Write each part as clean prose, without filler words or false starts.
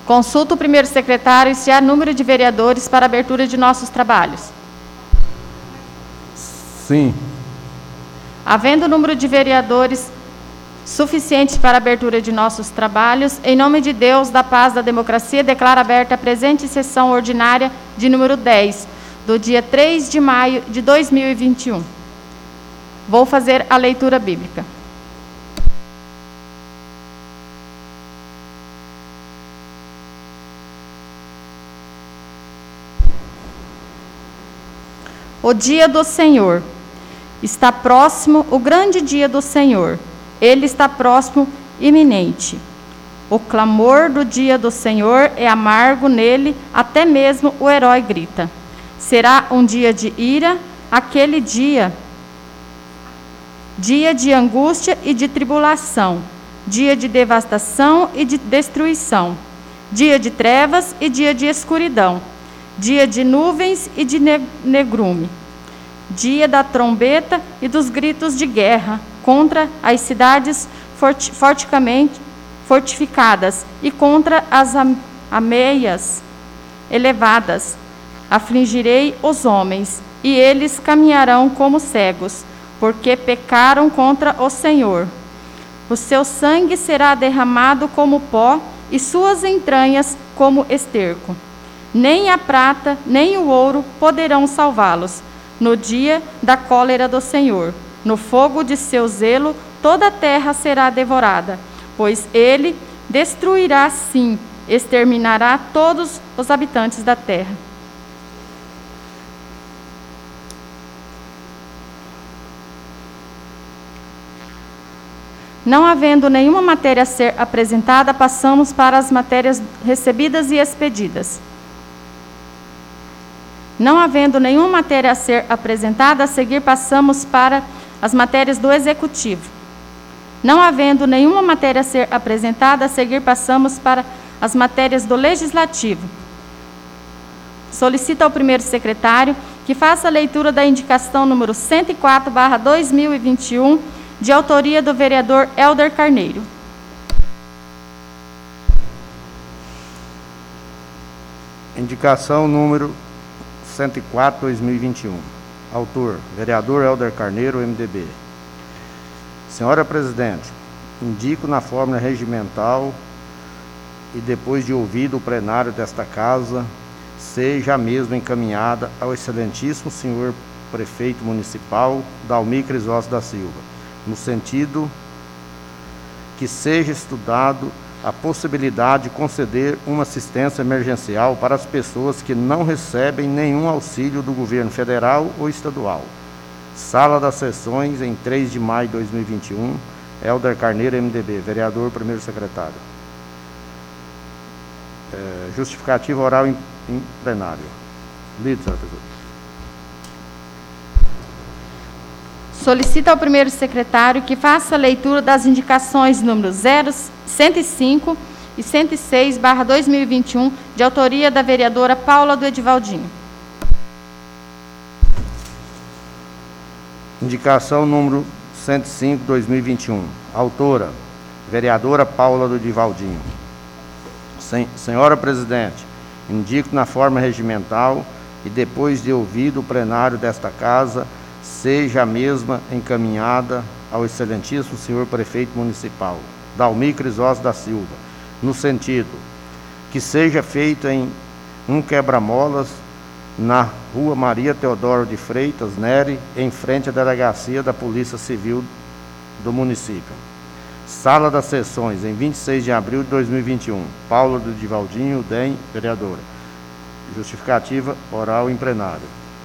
Consulta o primeiro secretário se há número de vereadores para a abertura de nossos trabalhos. Sim. Havendo número de vereadores suficientes para a abertura de nossos trabalhos, em nome de Deus, da paz, da democracia, declaro aberta a presente sessão ordinária de número 10, do dia 3 de maio de 2021. Vou fazer a leitura bíblica. O dia do Senhor. Está próximo o grande dia do Senhor. Ele está próximo, iminente. O clamor do dia do Senhor é amargo nele, até mesmo o herói grita. Será um dia de ira, aquele dia de angústia e de tribulação, dia de devastação e de destruição, dia de trevas e dia de escuridão, dia de nuvens e de negrume, dia da trombeta e dos gritos de guerra contra as cidades fortificadas e contra as ameias elevadas. Afligirei os homens, e eles caminharão como cegos, porque pecaram contra o Senhor. O seu sangue será derramado como pó, e suas entranhas como esterco. Nem a prata, nem o ouro poderão salvá-los. No dia da cólera do Senhor, no fogo de seu zelo, toda a terra será devorada, pois ele destruirá, sim, exterminará todos os habitantes da terra. Não havendo nenhuma matéria a ser apresentada, passamos para as matérias recebidas e expedidas. Não havendo nenhuma matéria a ser apresentada, a seguir passamos para as matérias do Executivo. Não havendo nenhuma matéria a ser apresentada, a seguir passamos para as matérias do Legislativo. Solicito ao primeiro secretário que faça a leitura da indicação número 104/2021, de autoria do vereador Hélder Carneiro. Indicação número 104/2021. Autor, vereador Hélder Carneiro, MDB. Senhora Presidente, indico na fórmula regimental e depois de ouvido o plenário desta Casa, seja a mesma encaminhada ao excelentíssimo senhor prefeito municipal, Dalmir Crisóstomo da Silva, no sentido que seja estudado a possibilidade de conceder uma assistência emergencial para as pessoas que não recebem nenhum auxílio do governo federal ou estadual. Sala das Sessões, em 3 de maio de 2021, Hélder Carneiro, MDB, vereador, primeiro secretário. Justificativa oral em plenário. Lido, senhora presidente. Solicito ao primeiro secretário que faça a leitura das indicações números 105 e 106/2021, de autoria da vereadora Paula do Edivaldinho. Indicação número 105/2021. Autora, vereadora Paula do Edivaldinho. Senhora Presidente, indico na forma regimental e depois de ouvido o plenário desta Casa, seja a mesma encaminhada ao excelentíssimo senhor prefeito municipal, Dalmir Crisóstomo da Silva, no sentido que seja feita em um quebra-molas na rua Maria Teodoro de Freitas, Nery, em frente à delegacia da Polícia Civil do município. Sala das Sessões, em 26 de abril de 2021. Paula do Edivaldinho, DEM, vereadora. Justificativa oral em plenário.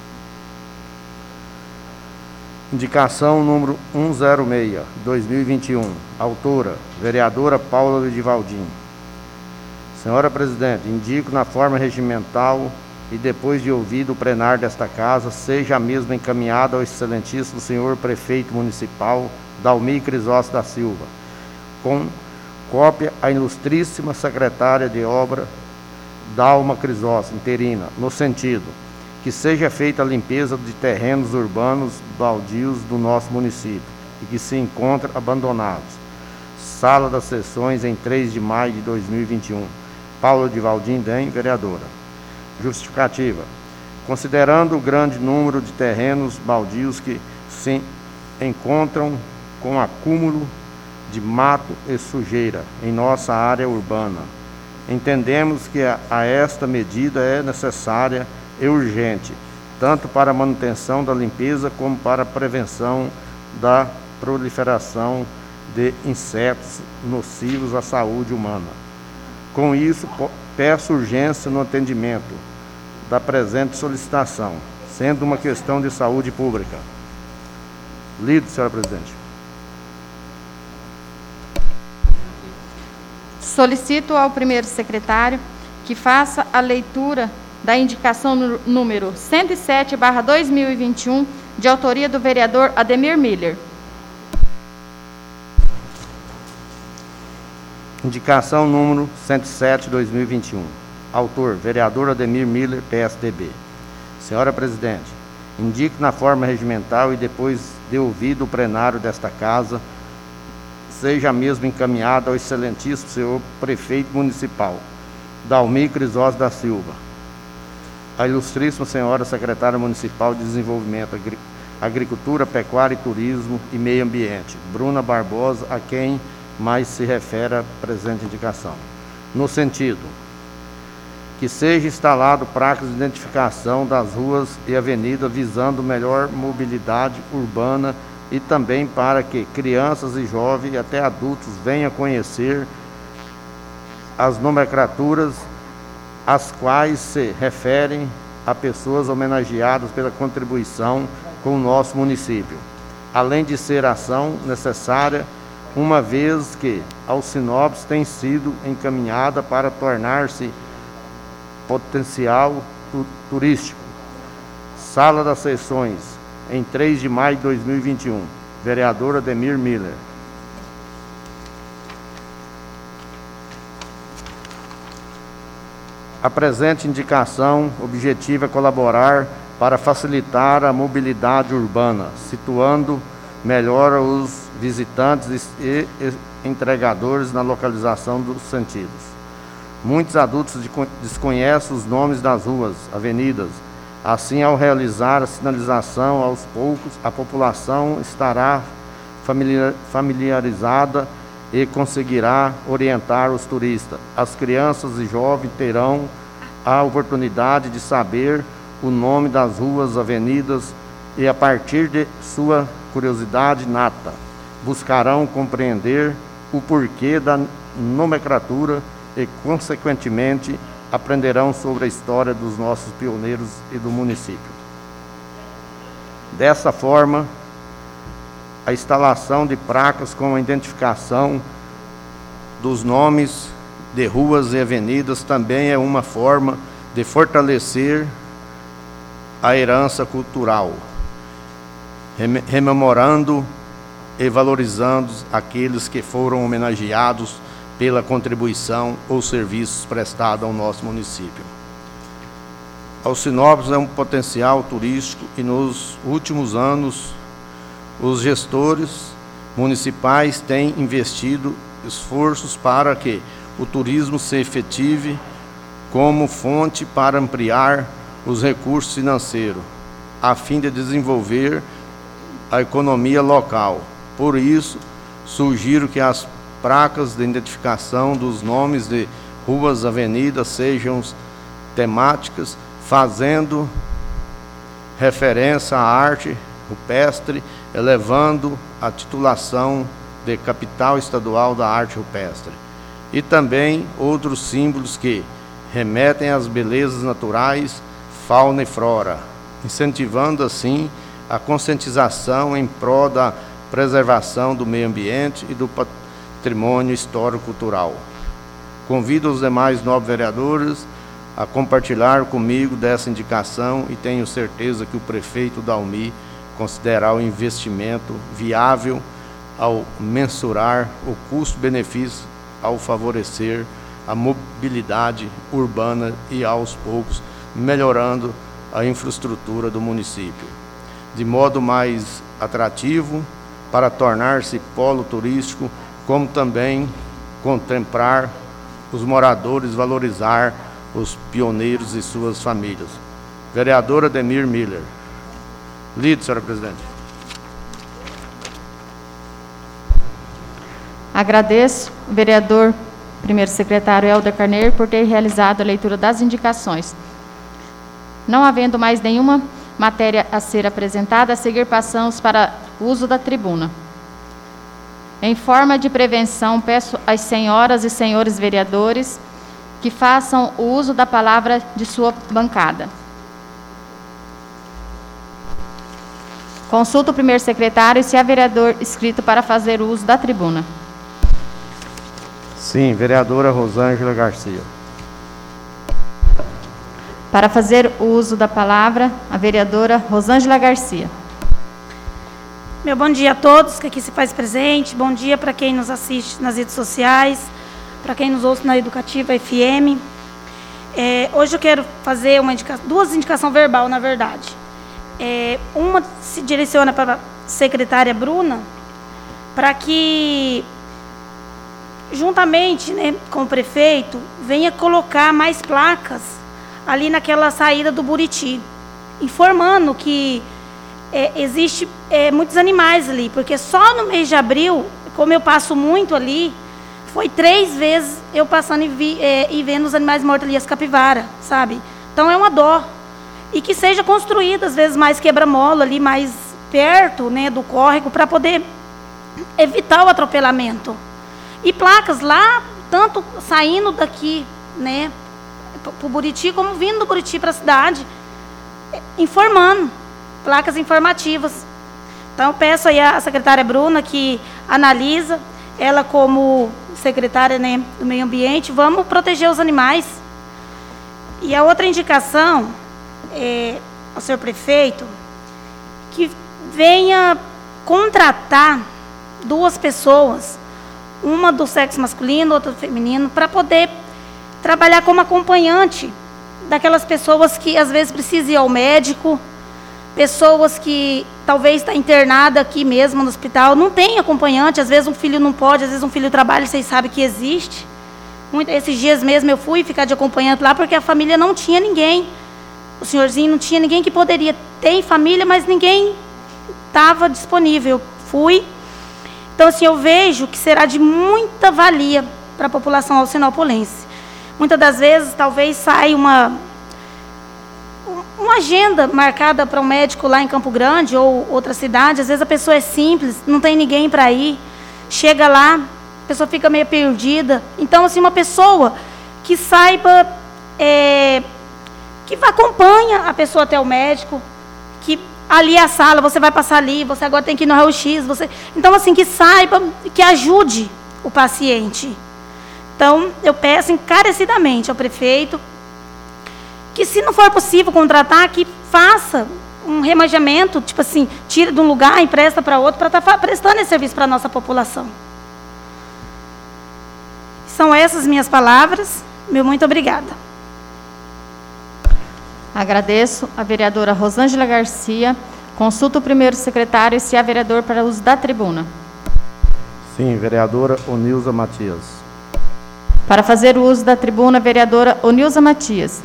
Indicação número 106/2021. Autora, vereadora Paula do Edivaldinho. Senhora Presidente, indico na forma regimental e depois de ouvido o plenário desta Casa, seja a mesma encaminhada ao excelentíssimo senhor prefeito municipal, Dalmir Crisóstomo da Silva, com cópia à ilustríssima secretária de obra, Dalma Crisóstomo, interina, no sentido que seja feita a limpeza de terrenos urbanos baldios do nosso município e que se encontram abandonados. Sala das Sessões, em 3 de maio de 2021. Paula de Valdim DEM, vereadora. Justificativa. Considerando o grande número de terrenos baldios que se encontram com acúmulo de mato e sujeira em nossa área urbana, entendemos que a esta medida é necessária e urgente, tanto para a manutenção da limpeza como para a prevenção da proliferação de insetos nocivos à saúde humana. Com isso, peço urgência no atendimento da presente solicitação, sendo uma questão de saúde pública. Lido, senhora presidente. Solicito ao primeiro secretário que faça a leitura da indicação número 107/2021, de autoria do vereador Ademir Miller. Indicação número 107/2021. Autor, vereador Ademir Miller, PSDB. Senhora presidente, indico na forma regimental e depois de ouvido o plenário desta casa, seja a mesma encaminhada ao excelentíssimo senhor prefeito municipal, Dalmi Crisóstomo da Silva, a ilustríssima senhora secretária municipal de Desenvolvimento, Agricultura, Pecuária e Turismo e Meio Ambiente, Bruna Barbosa, a quem mais se refere a presente indicação, no sentido que seja instalado placas de identificação das ruas e avenidas visando melhor mobilidade urbana e também para que crianças e jovens e até adultos venham conhecer as nomenclaturas às quais se referem a pessoas homenageadas pela contribuição com o nosso município, além de ser ação necessária, uma vez que Alcinópolis tem sido encaminhada para tornar-se potencial turístico. Sala das Sessões, em 3 de maio de 2021. Vereador Ademir Miller. A presente indicação objetiva é colaborar para facilitar a mobilidade urbana, situando melhor os visitantes e entregadores na localização dos sentidos. Muitos adultos desconhecem os nomes das ruas, avenidas. Assim, ao realizar a sinalização, aos poucos, a população estará familiarizada e conseguirá orientar os turistas. As crianças e jovens terão a oportunidade de saber o nome das ruas, avenidas e, a partir de sua curiosidade nata, buscarão compreender o porquê da nomenclatura e, consequentemente, aprenderão sobre a história dos nossos pioneiros e do município. Dessa forma, a instalação de placas com a identificação dos nomes de ruas e avenidas também é uma forma de fortalecer a herança cultural, rememorando e valorizando aqueles que foram homenageados pela contribuição ou serviços prestados ao nosso município. Alcinópolis é um potencial turístico e nos últimos anos os gestores municipais têm investido esforços para que o turismo se efetive como fonte para ampliar os recursos financeiros, a fim de desenvolver a economia local. Por isso, sugiro que as placas de identificação dos nomes de ruas, avenidas sejam temáticas, fazendo referência à arte rupestre, elevando a titulação de capital estadual da arte rupestre, e também outros símbolos que remetem às belezas naturais, fauna e flora, incentivando assim a conscientização em prol da preservação do meio ambiente e do patrimônio histórico-cultural. Convido os demais nobres vereadores a compartilhar comigo dessa indicação e tenho certeza que o prefeito Dalmi considerará o investimento viável ao mensurar o custo-benefício, ao favorecer a mobilidade urbana e, aos poucos, melhorando a infraestrutura do município, de modo mais atrativo para tornar-se polo turístico, como também contemplar os moradores, valorizar os pioneiros e suas famílias. Vereadora Demir Miller. Lido, senhora presidente. Agradeço o vereador primeiro secretário Helder Carneiro por ter realizado a leitura das indicações. Não havendo mais nenhuma matéria a ser apresentada, a seguir passamos para o uso da tribuna. Em forma de prevenção, peço às senhoras e senhores vereadores que façam o uso da palavra de sua bancada. Consulto o primeiro secretário se há vereador inscrito para fazer o uso da tribuna. Sim, vereadora Rosângela Garcia. Para fazer o uso da palavra, a vereadora Rosângela Garcia. Meu bom dia a todos que aqui se faz presente, bom dia para quem nos assiste nas redes sociais, para quem nos ouve na Educativa FM. Hoje eu quero fazer duas indicações verbal, na verdade. Uma se direciona para a secretária Bruna, para que, juntamente, né, com o prefeito, venha colocar mais placas ali naquela saída do Buriti, informando que existe muitos animais ali, porque só no mês de abril, como eu passo muito ali, foi 3 vezes eu passando e vendo os animais mortos ali, as capivaras, sabe? Então é uma dó. E que seja construída, às vezes, mais quebra-mola ali, mais perto, né, do córrego, para poder evitar o atropelamento. E placas lá, tanto saindo daqui, né, para o Buriti, como vindo do Buriti para a cidade, informando, placas informativas. Então, eu peço aí à secretária Bruna que analisa, ela como secretária, né, do meio ambiente, vamos proteger os animais. E a outra indicação ao senhor prefeito, que venha contratar 2 pessoas, uma do sexo masculino, outra do feminino, para poder trabalhar como acompanhante daquelas pessoas que às vezes precisam ir ao médico, pessoas que talvez está internada aqui mesmo no hospital, não tem acompanhante, às vezes um filho não pode, às vezes um filho trabalha, vocês sabem que existe. Esses dias mesmo eu fui ficar de acompanhante lá, porque a família não tinha ninguém. O senhorzinho não tinha ninguém que poderia. Tem família, mas ninguém estava disponível. Eu fui. Então, assim, eu vejo que será de muita valia para a população alcinopolense. Muitas das vezes, talvez saia uma agenda marcada para um médico lá em Campo Grande ou outra cidade. Às vezes a pessoa é simples, não tem ninguém para ir. Chega lá, a pessoa fica meio perdida. Então, assim, uma pessoa que saiba... que acompanha a pessoa até o médico, que ali é a sala, você vai passar ali, você agora tem que ir no raio-x, então, assim, que saiba, que ajude o paciente. Então, eu peço encarecidamente ao prefeito que, se não for possível contratar, que faça um remanejamento, tipo assim, tira de um lugar, empresta para outro, para estar prestando esse serviço para a nossa população. São essas minhas palavras. Meu muito obrigada. Agradeço a vereadora Rosângela Garcia. Consulto o primeiro secretário se há vereador para uso da tribuna. Sim, vereadora Onilza Matias. Para fazer o uso da tribuna, vereadora Onilza Matias.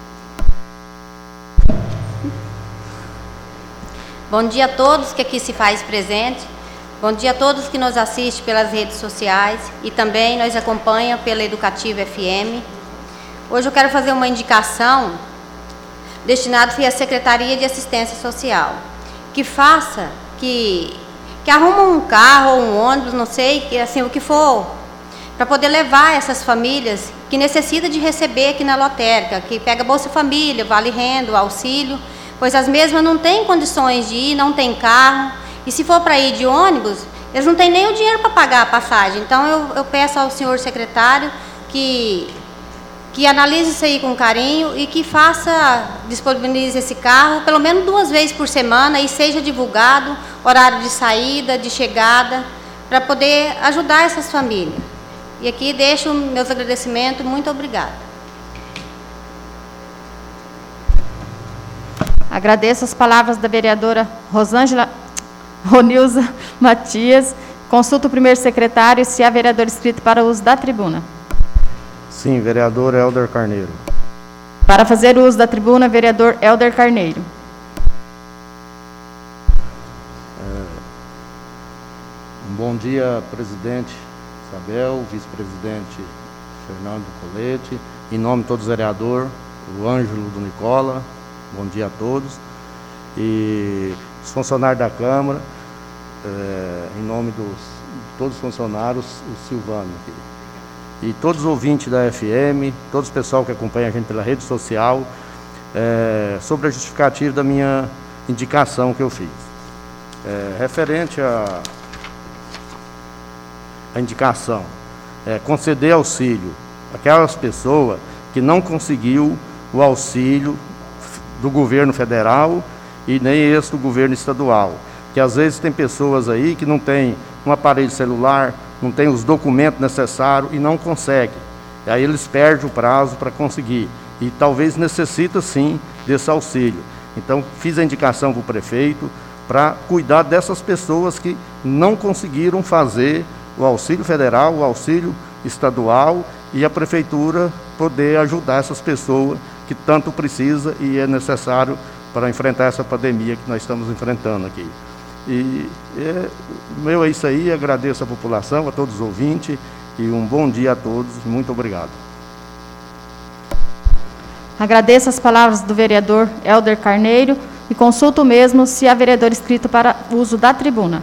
Bom dia a todos que aqui se faz presente. Bom dia a todos que nos assistem pelas redes sociais e também nos acompanham pela Educativa FM. Hoje eu quero fazer uma indicação destinado à Secretaria de Assistência Social, que faça, que arruma um carro ou um ônibus, não sei, assim, o que for, para poder levar essas famílias que necessitam de receber aqui na lotérica, que pega Bolsa Família, Vale Renda, auxílio, pois as mesmas não têm condições de ir, não tem carro, e se for para ir de ônibus, eles não têm nem o dinheiro para pagar a passagem. Então eu peço ao senhor secretário que analise isso aí com carinho e que disponibilize esse carro pelo menos 2 vezes por semana e seja divulgado horário de saída, de chegada, para poder ajudar essas famílias. E aqui deixo meus agradecimentos, muito obrigada. Agradeço as palavras da vereadora Onilza Matias. Consulto o primeiro secretário se há vereador inscrito para o uso da tribuna. Sim, vereador Helder Carneiro. Para fazer uso da tribuna, vereador Helder Carneiro. Bom dia, presidente Isabel, vice-presidente Fernando Nicoletti, em nome de todos os vereadores, o Ângelo do Nicola, bom dia a todos, e os funcionários da Câmara, em nome de todos os funcionários, o Silvano aqui. E todos os ouvintes da FM, todos o pessoal que acompanha a gente pela rede social, sobre a justificativa da minha indicação que eu fiz. Referente à indicação, conceder auxílio àquelas pessoas que não conseguiu o auxílio do governo federal e nem esse do governo estadual. Que às vezes tem pessoas aí que não tem um aparelho celular, não tem os documentos necessários e não consegue. E aí eles perdem o prazo para conseguir. E talvez necessita sim desse auxílio. Então fiz a indicação para o prefeito para cuidar dessas pessoas que não conseguiram fazer o auxílio federal, o auxílio estadual e a prefeitura poder ajudar essas pessoas que tanto precisa e é necessário para enfrentar essa pandemia que nós estamos enfrentando aqui. E meu é isso aí, agradeço a população, a todos os ouvintes e um bom dia a todos, muito obrigado. Agradeço as palavras do vereador Helder Carneiro e consulto mesmo se há vereador inscrito para uso da tribuna.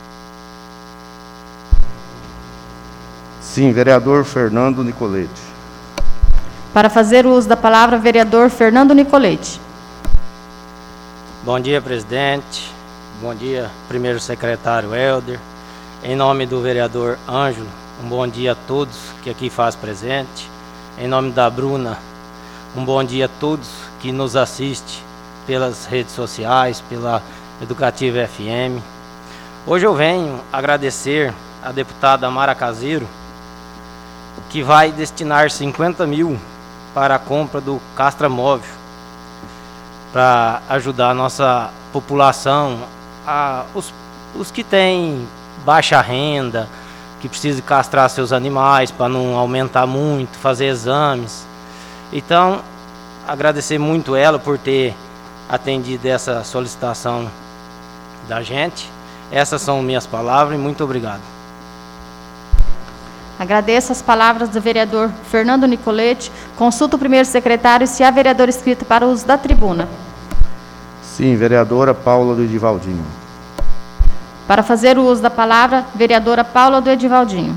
Sim, vereador Fernando Nicoletti. Para fazer uso da palavra, vereador Fernando Nicoletti. Bom dia, presidente. Bom dia, primeiro secretário Helder. Em nome do vereador Ângelo, um bom dia a todos que aqui faz presente. Em nome da Bruna, um bom dia a todos que nos assistem pelas redes sociais, pela Educativa FM. Hoje eu venho agradecer a deputada Mara Caseiro, que vai destinar 50 mil para a compra do castramóvel, para ajudar a nossa população, os que têm baixa renda, que precisam castrar seus animais para não aumentar muito, fazer exames. Então, agradecer muito ela por ter atendido essa solicitação da gente. Essas são minhas palavras e muito obrigado. Agradeço as palavras do vereador Fernando Nicoletti. Consulto o primeiro secretário se há vereador inscrito para o uso da tribuna. Sim, vereadora Paula do Edivaldinho. Para fazer o uso da palavra, vereadora Paula do Edivaldinho.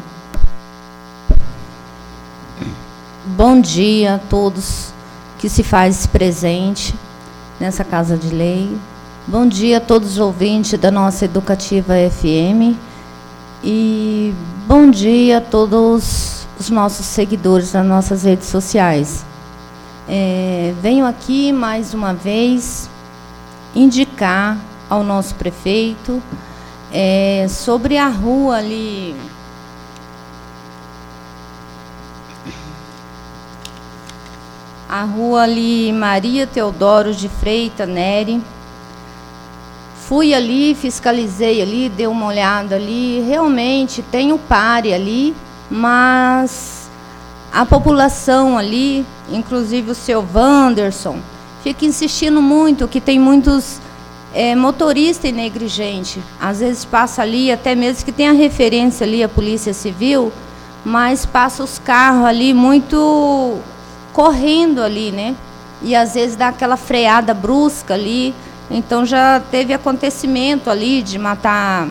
Bom dia a todos que se faz presente nessa Casa de Lei. Bom dia a todos os ouvintes da nossa Educativa FM. E bom dia a todos os nossos seguidores nas nossas redes sociais. Venho aqui mais uma vez indicar ao nosso prefeito sobre a rua ali, Maria Teodoro de Freitas Neri. Fui ali, fiscalizei ali, dei uma olhada ali, realmente tem o pare ali, mas a população ali, inclusive o seu Wanderson, fica insistindo muito que tem muitos motoristas negligentes. Às vezes passa ali, até mesmo que tem a referência ali, a Polícia Civil, mas passa os carros ali muito correndo ali, né? E às vezes dá aquela freada brusca ali. Então já teve acontecimento ali de matar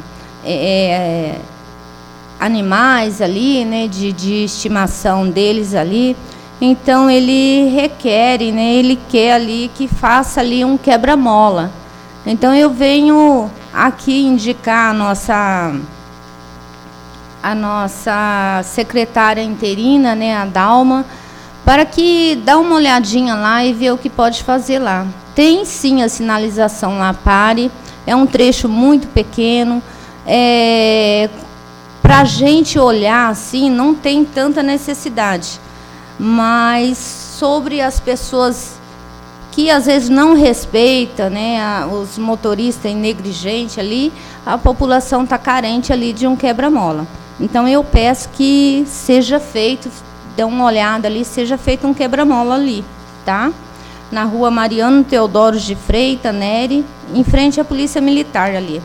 animais ali, né, de estimação deles ali. Então ele requer, né, ele quer ali que faça ali um quebra-mola. Então eu venho aqui indicar a nossa secretária interina, né, a Dalma, para que dá uma olhadinha lá e ver o que pode fazer lá. Tem sim a sinalização lá, pare, é um trecho muito pequeno, para a gente olhar assim, não tem tanta necessidade, mas sobre as pessoas que às vezes não respeitam, né, os motoristas negligentes ali, a população está carente ali de um quebra-mola. Então eu peço que seja feito dê uma olhada ali, seja feito um quebra-mola ali, tá? Na rua Mariano Teodoro de Freitas, Nery, em frente à Polícia Militar ali.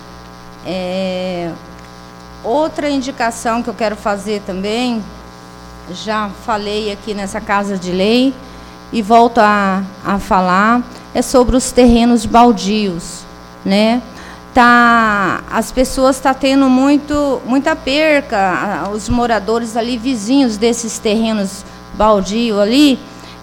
Outra indicação que eu quero fazer também, já falei aqui nessa Casa de Lei e volto a falar, é sobre os terrenos baldios, né? As pessoas estão tendo muita perca, os moradores ali, vizinhos desses terrenos baldios ali,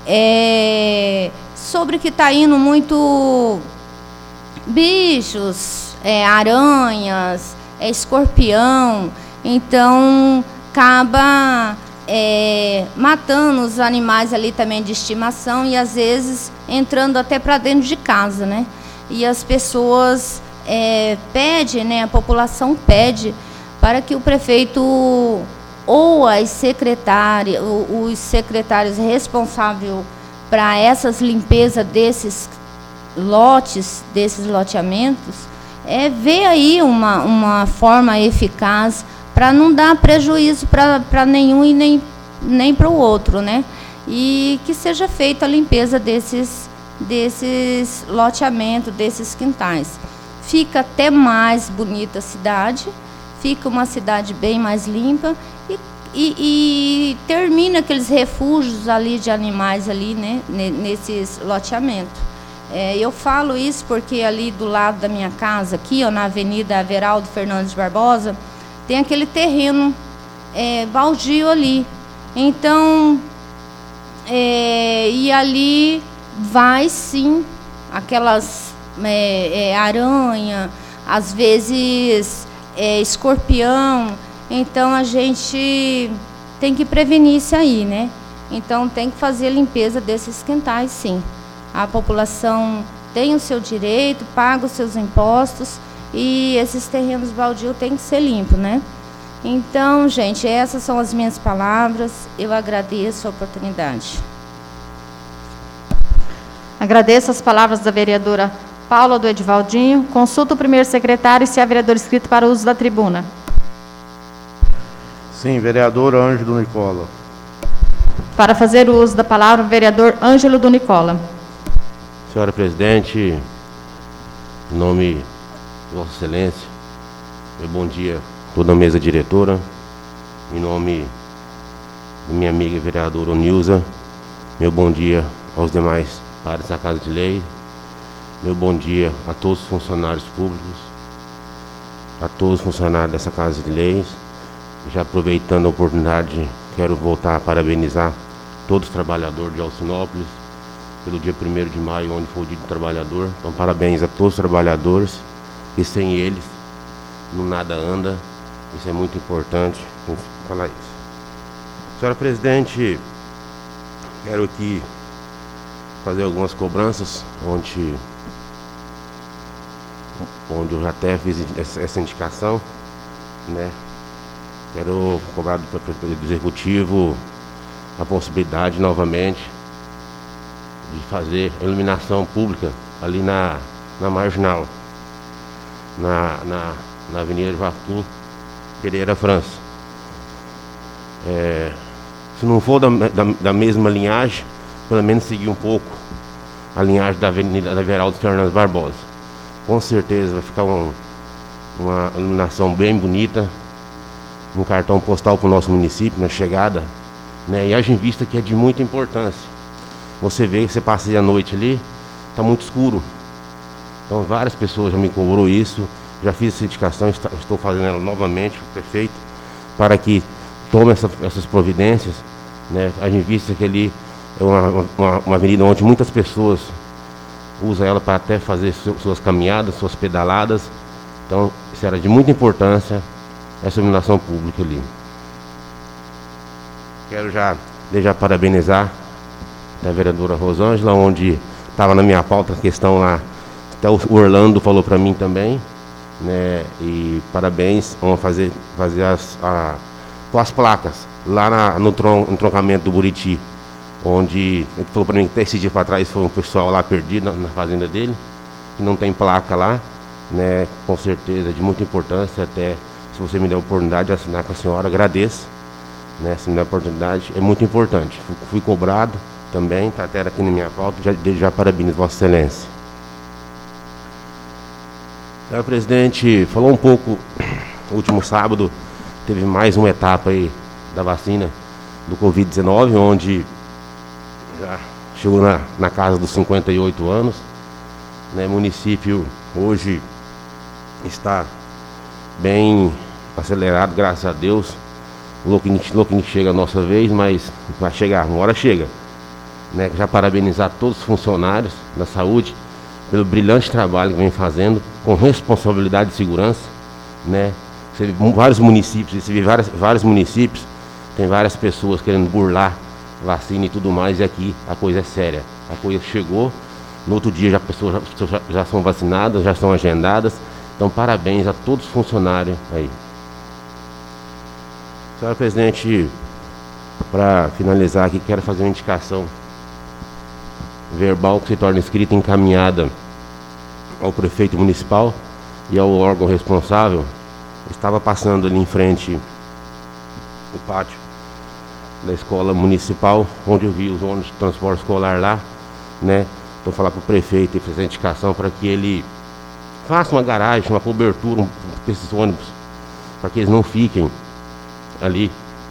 sobre que está indo muito bichos, aranhas, escorpião, então acaba matando os animais ali também de estimação e às vezes entrando até para dentro de casa, né? E as pessoas pedem, né? A população pede para que o prefeito ou as secretárias, os secretários responsáveis para essas limpezas desses lotes, desses loteamentos, ver aí uma forma eficaz para não dar prejuízo para nenhum e nem para o outro, né? E que seja feita a limpeza desses loteamentos, desses quintais. Fica até mais bonita a cidade, fica uma cidade bem mais limpa e termina aqueles refúgios ali de animais ali, né? Nesses loteamentos. Eu falo isso porque ali do lado da minha casa, aqui, ó, na Avenida Averaldo Fernandes Barbosa, tem aquele terreno baldio ali. Então, e ali vai sim aquelas aranha, às vezes escorpião. Então a gente tem que prevenir isso aí, né? Então tem que fazer a limpeza desses quintais, sim. A população tem o seu direito, paga os seus impostos e esses terrenos baldios têm que ser limpos, né? Então, gente, essas são as minhas palavras. Eu agradeço a oportunidade. Agradeço as palavras da vereadora Paula do Edivaldinho. Consulta o primeiro secretário se há vereador inscrito para o uso da tribuna. Sim, vereador Ângelo Nicola. Para fazer o uso da palavra, o vereador Ângelo do Nicola. Senhora presidente, em nome de Vossa Excelência, meu bom dia a toda a mesa diretora, em nome da minha amiga vereadora Onilza, meu bom dia aos demais pares da Casa de Lei, meu bom dia a todos os funcionários públicos, a todos os funcionários dessa Casa de Leis. Já aproveitando a oportunidade, quero voltar a parabenizar todos os trabalhadores de Alcinópolis pelo dia 1º de maio, onde foi o Dia do Trabalhador. Então, parabéns a todos os trabalhadores, e sem eles, não nada anda. Isso é muito importante, vamos falar isso. Senhora presidente, quero aqui fazer algumas cobranças, onde eu já até fiz essa indicação, né? Quero cobrar do Executivo a possibilidade novamente de fazer iluminação pública ali na Marginal, na Avenida Joaquim Pereira França. Se não for da mesma linhagem, pelo menos seguir um pouco a linhagem da Avenida da Averaldo Fernandes Barbosa. Com certeza vai ficar uma iluminação bem bonita, um cartão postal para o nosso município na chegada, né? E haja em vista que é de muita importância. Você vê que você passa a noite ali, está muito escuro. Então várias pessoas já me cobrou isso, já fiz essa indicação, estou fazendo ela novamente, o prefeito, para que tome essas providências, né? Haja em vista que ali é uma avenida onde muitas pessoas usam ela para até fazer suas caminhadas, suas pedaladas. Então isso era de muita importância, essa iluminação pública ali. Quero já parabenizar a vereadora Rosângela, onde estava na minha pauta a questão lá, até o Orlando falou para mim também, né? E parabéns, vamos fazer as placas lá no entroncamento do Buriti, onde ele falou para mim que até esse dia para trás foi um pessoal lá perdido na fazenda dele, que não tem placa lá, né? Com certeza de muita importância, até se você me der a oportunidade de assinar com a senhora, agradeço, né, se me der a oportunidade, é muito importante. Fui cobrado também, está até aqui na minha pauta, já parabenizo Vossa Excelência. Senhor presidente, falou um pouco, no último sábado, teve mais uma etapa aí da vacina do Covid-19, onde já chegou na casa dos 58 anos, né, o município hoje está bem acelerado, graças a Deus. Louquinho chega a nossa vez, mas vai chegar, uma hora chega. Né? Já parabenizar todos os funcionários da saúde pelo brilhante trabalho que vem fazendo, com responsabilidade e segurança. Né? Você vê vários municípios, vários municípios, tem várias pessoas querendo burlar vacina e tudo mais, e aqui a coisa é séria. A coisa chegou, no outro dia as pessoas já são vacinadas, já são agendadas. Então, parabéns a todos os funcionários aí. Senhora presidente, para finalizar aqui, quero fazer uma indicação verbal que se torna escrita e encaminhada ao prefeito municipal e ao órgão responsável. Eu estava passando ali em frente o pátio da escola municipal, onde eu vi os ônibus de transporte escolar lá, né? Então, falar para o prefeito e fazer a indicação para que ele faça uma garagem, uma cobertura para esses ônibus, para que eles não fiquem ali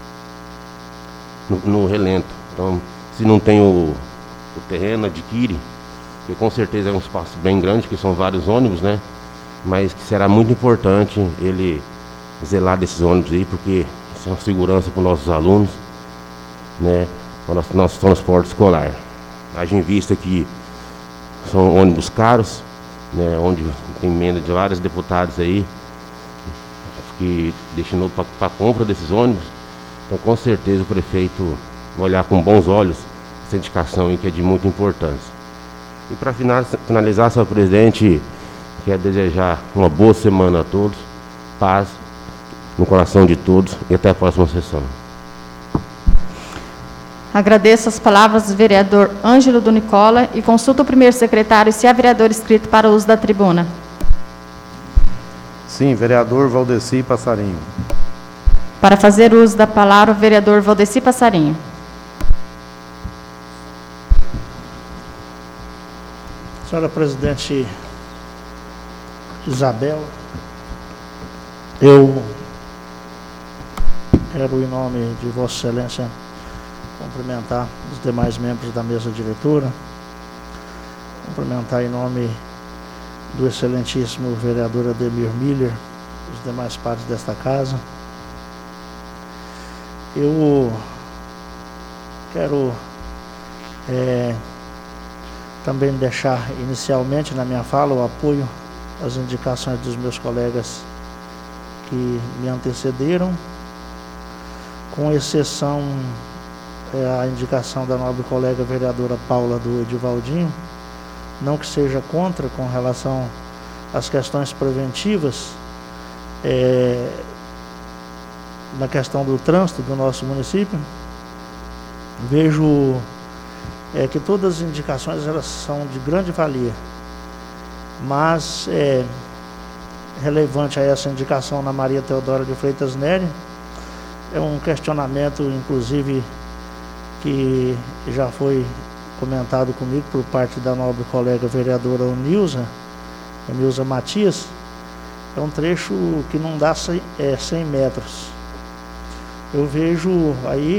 no relento. Então, se não tem o terreno, adquire, porque com certeza é um espaço bem grande, que são vários ônibus, né? Mas que será muito importante ele zelar desses ônibus aí, porque isso é uma segurança para os nossos alunos, né? Para o nosso transporte escolar. Haja em vista que são ônibus caros, né? Onde tem emenda de vários deputados aí, que destinou para a compra desses ônibus. Então, com certeza, o prefeito vai olhar com bons olhos essa indicação aí, que é de muita importância. E para finalizar, senhor presidente, quero desejar uma boa semana a todos, paz no coração de todos e até a próxima sessão. Agradeço as palavras do vereador Ângelo do Nicola e consulto o primeiro secretário se há vereador inscrito para o uso da tribuna. Sim, vereador Valdeci Passarinho. Para fazer uso da palavra, o vereador Valdeci Passarinho. Senhora presidente Isabel, eu quero, em nome de Vossa Excelência, cumprimentar os demais membros da mesa diretora, cumprimentar em nome do excelentíssimo vereador Ademir Miller, os demais pares desta casa. Eu quero também deixar inicialmente na minha fala o apoio às indicações dos meus colegas que me antecederam, com exceção a indicação da nobre colega vereadora Paula do Edivaldinho, não que seja contra com relação às questões preventivas na questão do trânsito do nosso município. Vejo que todas as indicações elas são de grande valia, mas relevante a essa indicação na Maria Teodora de Freitas Nery, é um questionamento, inclusive, que já foi comentado comigo por parte da nobre colega vereadora Nilza Matias. É um trecho que não dá 100 metros. Eu vejo aí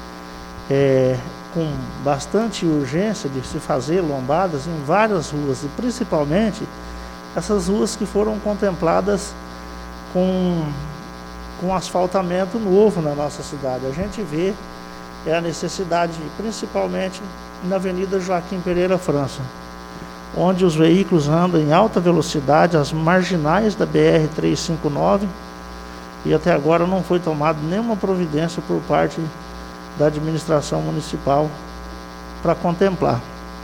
com bastante urgência de se fazer lombadas em várias ruas, e principalmente essas ruas que foram contempladas com asfaltamento novo na nossa cidade. A gente vê a necessidade, principalmente na Avenida Joaquim Pereira França, onde os veículos andam em alta velocidade, as marginais da BR-359, e até agora não foi tomada nenhuma providência por parte da administração municipal para contemplar.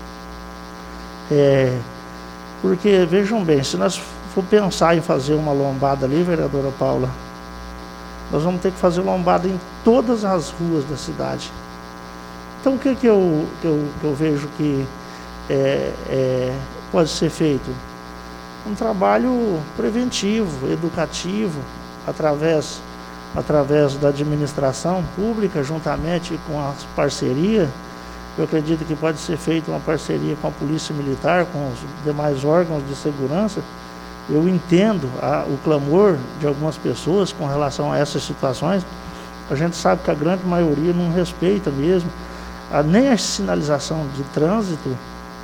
Porque, vejam bem, se nós for pensar em fazer uma lombada ali, vereadora Paula, nós vamos ter que fazer lombada em todas as ruas da cidade. Então, o que eu vejo que pode ser feito? Um trabalho preventivo, educativo, através através da administração pública, juntamente com a parceria. Eu acredito que pode ser feita uma parceria com a Polícia Militar, com os demais órgãos de segurança. Eu entendo o clamor de algumas pessoas com relação a essas situações. A gente sabe que a grande maioria não respeita mesmo nem a sinalização de trânsito,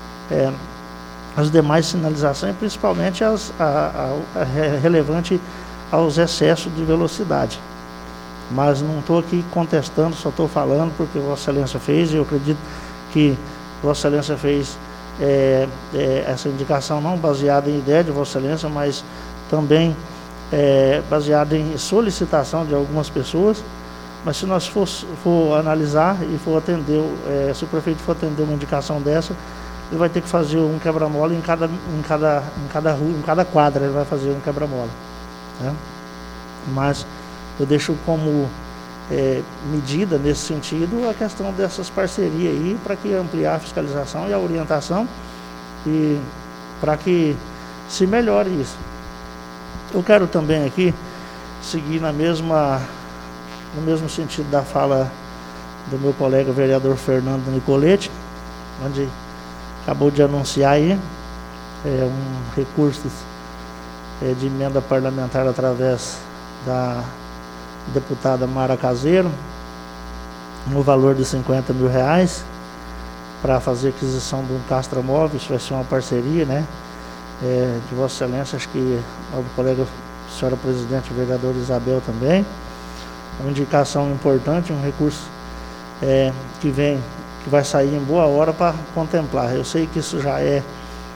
as demais sinalizações, principalmente relevante aos excessos de velocidade. Mas não estou aqui contestando, só estou falando porque Vossa Excelência fez, e eu acredito que Vossa Excelência fez essa indicação não baseada em ideia de Vossa Excelência, mas também baseada em solicitação de algumas pessoas. Mas se nós for analisar e for atender, se o prefeito for atender uma indicação dessa, ele vai ter que fazer um quebra-mola em cada rua, em cada quadra ele vai fazer um quebra-mola, né? Mas eu deixo como medida nesse sentido a questão dessas parcerias aí, para que ampliar a fiscalização e a orientação e para que se melhore isso. Eu quero também aqui seguir no mesmo sentido da fala do meu colega vereador Fernando Nicolete, onde acabou de anunciar aí um recurso de emenda parlamentar através da deputada Mara Caseiro, no valor de R$50 mil, para fazer aquisição de um castramóvel. Isso vai ser uma parceria, né, de Vossa Excelência, acho que o colega, senhora presidente, vereador Isabel também. Uma indicação importante, um recurso que vai sair em boa hora para contemplar. Eu sei que isso já é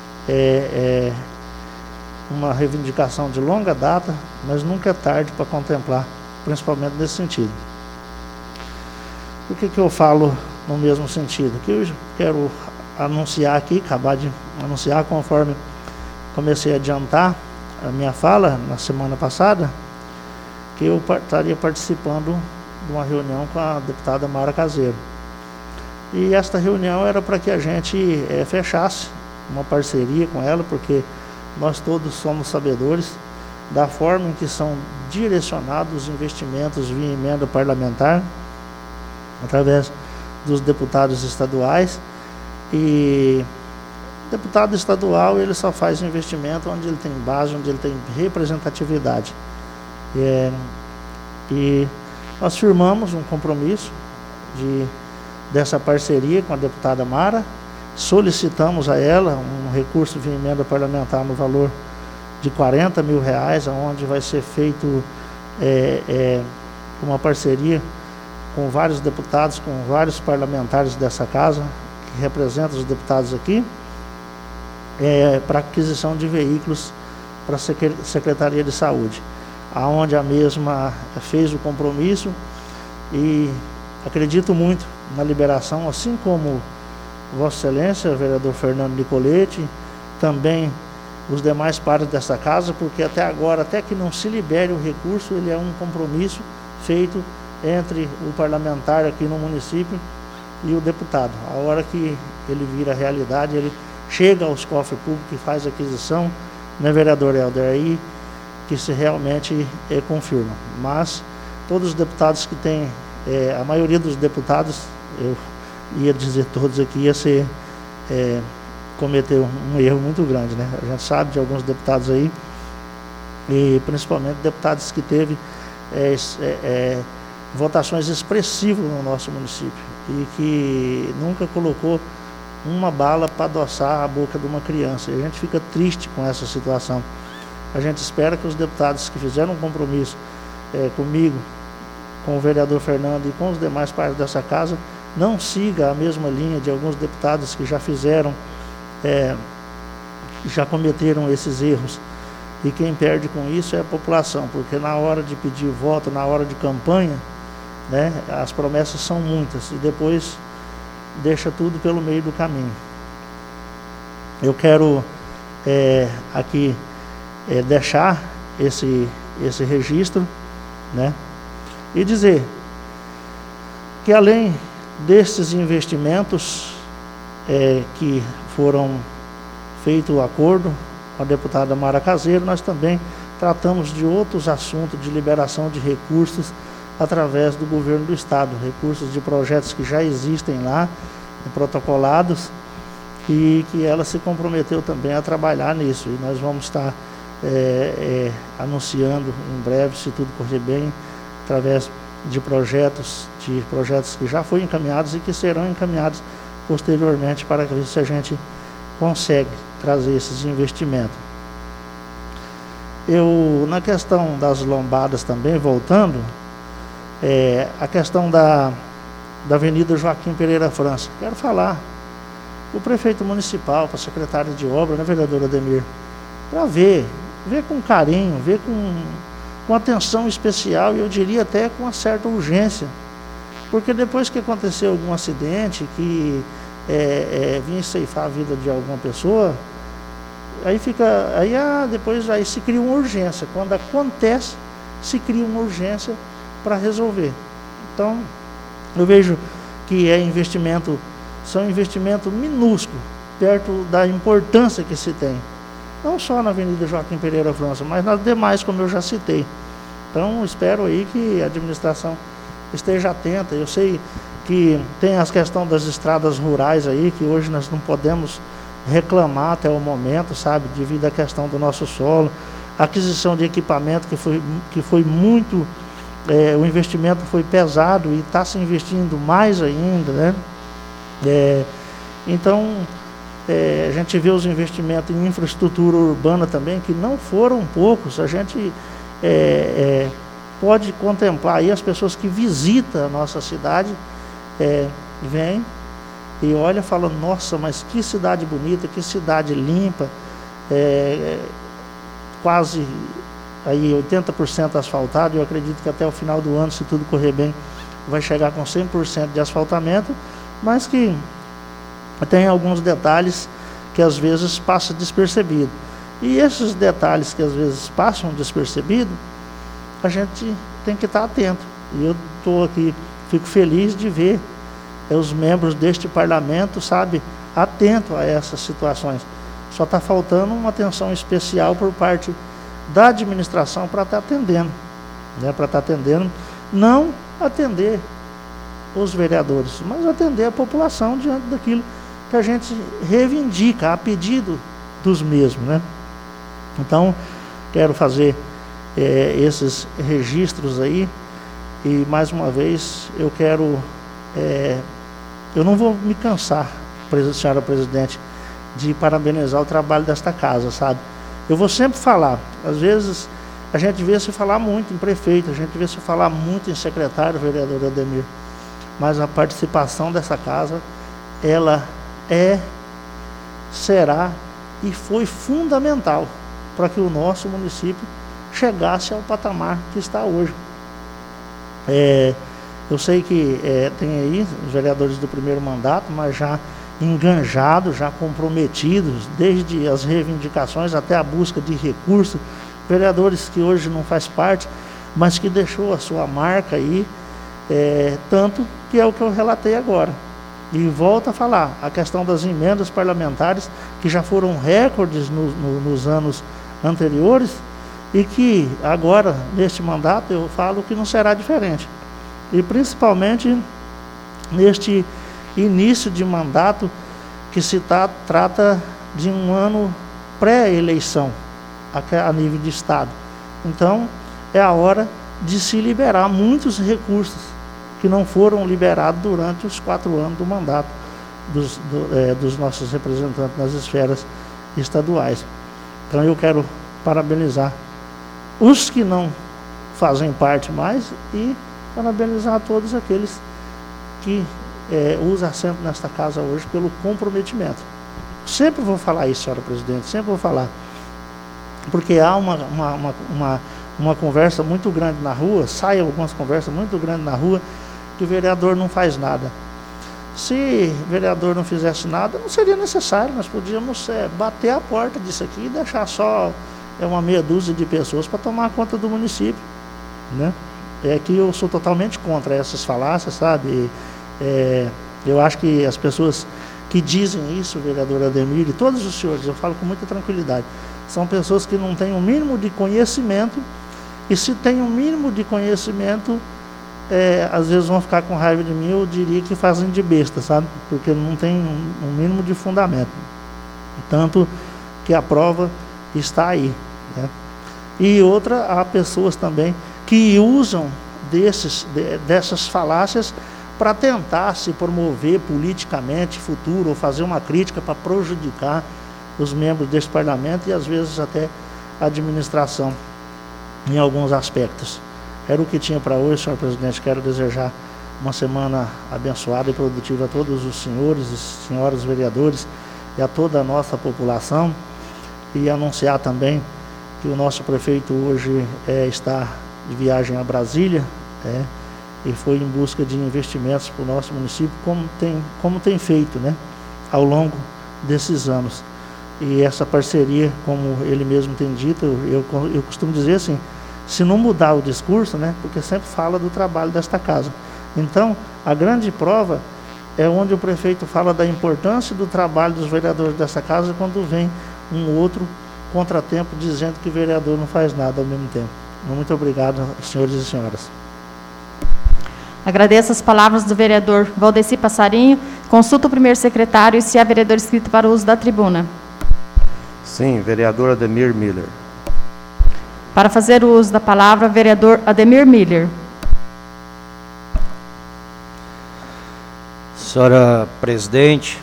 uma reivindicação de longa data, mas nunca é tarde para contemplar, principalmente nesse sentido. Por que eu falo no mesmo sentido? Que eu quero anunciar aqui, acabar de anunciar, conforme comecei a adiantar a minha fala na semana passada, que eu estaria participando de uma reunião com a deputada Mara Caseiro. E esta reunião era para que a gente fechasse uma parceria com ela, porque nós todos somos sabedores da forma em que são direcionados os investimentos via emenda parlamentar, através dos deputados estaduais. E o deputado estadual, ele só faz investimento onde ele tem base, onde ele tem representatividade. E nós firmamos um compromisso dessa parceria com a deputada Mara, solicitamos a ela um recurso de emenda parlamentar no valor de R$40 mil, onde vai ser feito uma parceria com vários deputados, com vários parlamentares dessa casa, que representam os deputados aqui, para aquisição de veículos para a Secretaria de Saúde, aonde a mesma fez o compromisso, e acredito muito na liberação, assim como Vossa Excelência, vereador Fernando Nicolete, também os demais pares dessa casa, porque até agora, até que não se libere o recurso, ele é um compromisso feito entre o parlamentar aqui no município e o deputado. A hora que ele vira realidade, ele chega aos cofres públicos e faz a aquisição, né, vereador Helder, aí que se realmente confirma. Mas todos os deputados que têm, a maioria dos deputados, eu ia dizer todos aqui, ia ser cometer um erro muito grande, né? A gente sabe de alguns deputados aí, e principalmente deputados que teve votações expressivas no nosso município e que nunca colocou uma bala para adoçar a boca de uma criança. E a gente fica triste com essa situação. A gente espera que os deputados que fizeram um compromisso comigo, com o vereador Fernando e com os demais pares dessa casa, não siga a mesma linha de alguns deputados que já fizeram, já cometeram esses erros. E quem perde com isso é a população, porque na hora de pedir voto, na hora de campanha, né, as promessas são muitas e depois deixa tudo pelo meio do caminho. Eu quero aqui deixar esse registro, né, e dizer que além desses investimentos que foram feito o acordo com a deputada Mara Caseiro, nós também tratamos de outros assuntos de liberação de recursos através do governo do estado, recursos de projetos que já existem lá, protocolados, e que ela se comprometeu também a trabalhar nisso. E nós vamos estar anunciando em breve, se tudo correr bem, através de projetos que já foram encaminhados e que serão encaminhados posteriormente para ver se a gente consegue trazer esses investimentos. Na questão das lombadas também, voltando, a questão da Avenida Joaquim Pereira França, quero falar o prefeito municipal, para a secretária de obra, né, vereadora Ademir, para ver com carinho, ver com atenção especial, e eu diria até com uma certa urgência, porque depois que aconteceu algum acidente que vinha ceifar a vida de alguma pessoa, depois se cria uma urgência. Quando acontece, se cria uma urgência para resolver. Então, eu vejo que são investimentos minúsculos, perto da importância que se tem. Não só na Avenida Joaquim Pereira França, mas nas demais, como eu já citei. Então, espero aí que a administração esteja atenta. Eu sei que tem as questões das estradas rurais aí, que hoje nós não podemos reclamar até o momento, sabe, devido à questão do nosso solo, aquisição de equipamento que foi muito, o investimento foi pesado e está se investindo mais ainda, né? Então, a gente vê os investimentos em infraestrutura urbana também, que não foram poucos. A gente pode contemplar aí as pessoas que visitam a nossa cidade, vêm e olha, fala, nossa, mas que cidade bonita, que cidade limpa, quase aí 80% asfaltado. Eu acredito que até o final do ano, se tudo correr bem, vai chegar com 100% de asfaltamento, mas que tem alguns detalhes que às vezes passam despercebido. E esses detalhes que às vezes passam despercebido, a gente tem que estar atento. E eu estou aqui, fico feliz de ver os membros deste parlamento, sabe, atento a essas situações. Só está faltando uma atenção especial por parte da administração para estar atendendo, né? Para estar atendendo, não atender os vereadores, mas atender a população diante daquilo que a gente reivindica a pedido dos mesmos, né? Então, quero fazer esses registros aí, e mais uma vez eu quero, eu não vou me cansar, senhora presidente, de parabenizar o trabalho desta casa, sabe? Eu vou sempre falar, às vezes a gente vê se falar muito em prefeito, a gente vê se falar muito em secretário, vereador Ademir, mas a participação dessa casa, ela será e foi fundamental para que o nosso município chegasse ao patamar que está hoje. Eu sei que tem aí os vereadores do primeiro mandato, mas já enganjados, já comprometidos, desde as reivindicações até a busca de recursos, vereadores que hoje não faz parte, mas que deixou a sua marca aí, tanto que é o que eu relatei agora. E volto a falar, a questão das emendas parlamentares, que já foram recordes nos anos anteriores, e que agora, neste mandato, eu falo que não será diferente. E principalmente neste início de mandato, que se trata de um ano pré-eleição, a nível de Estado. Então, é a hora de se liberar muitos recursos que não foram liberados durante os 4 anos do mandato dos nossos representantes nas esferas estaduais. Então, eu quero parabenizar os que não fazem parte mais e parabenizar a todos aqueles que usam assento nesta casa hoje pelo comprometimento. Sempre vou falar isso, senhora presidente, sempre vou falar, porque há uma conversa muito grande na rua, saem algumas conversas muito grandes na rua, que o vereador não faz nada. Se o vereador não fizesse nada, não seria necessário, nós podíamos bater a porta disso aqui e deixar só uma meia dúzia de pessoas para tomar conta do município, né? Que eu sou totalmente contra essas falácias, sabe? Eu acho que as pessoas que dizem isso, vereador Ademir, e todos os senhores, eu falo com muita tranquilidade, são pessoas que não têm o mínimo de conhecimento, e se tem o mínimo de conhecimento, às vezes vão ficar com raiva de mim, eu diria que fazem de besta, sabe? Porque não tem um mínimo de fundamento. Tanto que a prova está aí, né? E outra, há pessoas também que usam dessas falácias para tentar se promover politicamente futuro, ou fazer uma crítica para prejudicar os membros desse parlamento e às vezes até a administração em alguns aspectos. Era o que tinha para hoje, senhor presidente. Quero desejar uma semana abençoada e produtiva a todos os senhores e senhoras vereadores e a toda a nossa população, e anunciar também que o nosso prefeito hoje está de viagem a Brasília, e foi em busca de investimentos para o nosso município, como tem feito, né, ao longo desses anos. E essa parceria, como ele mesmo tem dito, eu costumo dizer assim, se não mudar o discurso, né, porque sempre fala do trabalho desta casa. Então, a grande prova é onde o prefeito fala da importância do trabalho dos vereadores dessa casa, quando vem um outro contratempo dizendo que o vereador não faz nada ao mesmo tempo. Muito obrigado, senhores e senhoras. Agradeço as palavras do vereador Valdeci Passarinho. Consulta o primeiro secretário se há vereador inscrito para o uso da tribuna. Sim, vereador Ademir Miller. Para fazer o uso da palavra, vereador Ademir Miller. Senhora presidente,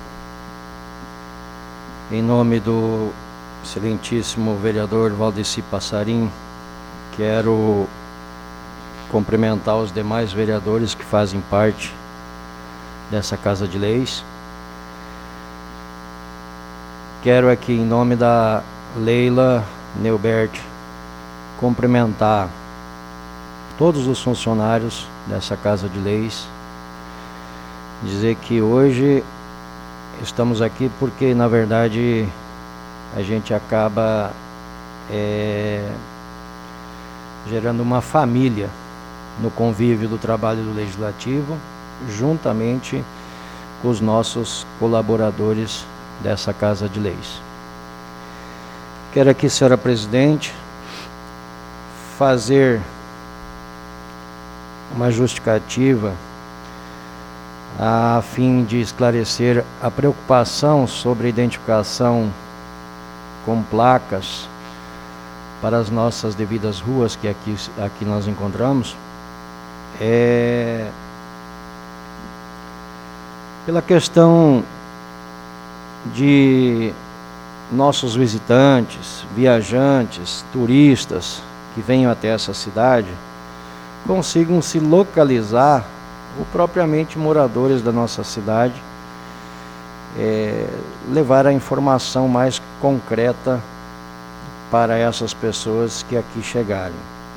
em nome do excelentíssimo vereador Valdeci Passarinho, quero cumprimentar os demais vereadores que fazem parte dessa Casa de Leis. Quero aqui, em nome da Leila Neubert, cumprimentar todos os funcionários dessa Casa de Leis, dizer que hoje estamos aqui porque, na verdade, a gente acaba gerando uma família no convívio do trabalho do Legislativo, juntamente com os nossos colaboradores dessa Casa de Leis. Quero aqui, senhora presidente, fazer uma justificativa a fim de esclarecer a preocupação sobre a identificação com placas para as nossas devidas ruas que aqui nós encontramos, pela questão de nossos visitantes, viajantes, turistas que venham até essa cidade consigam se localizar, ou propriamente moradores da nossa cidade, levar a informação mais concreta para essas pessoas que aqui chegarem.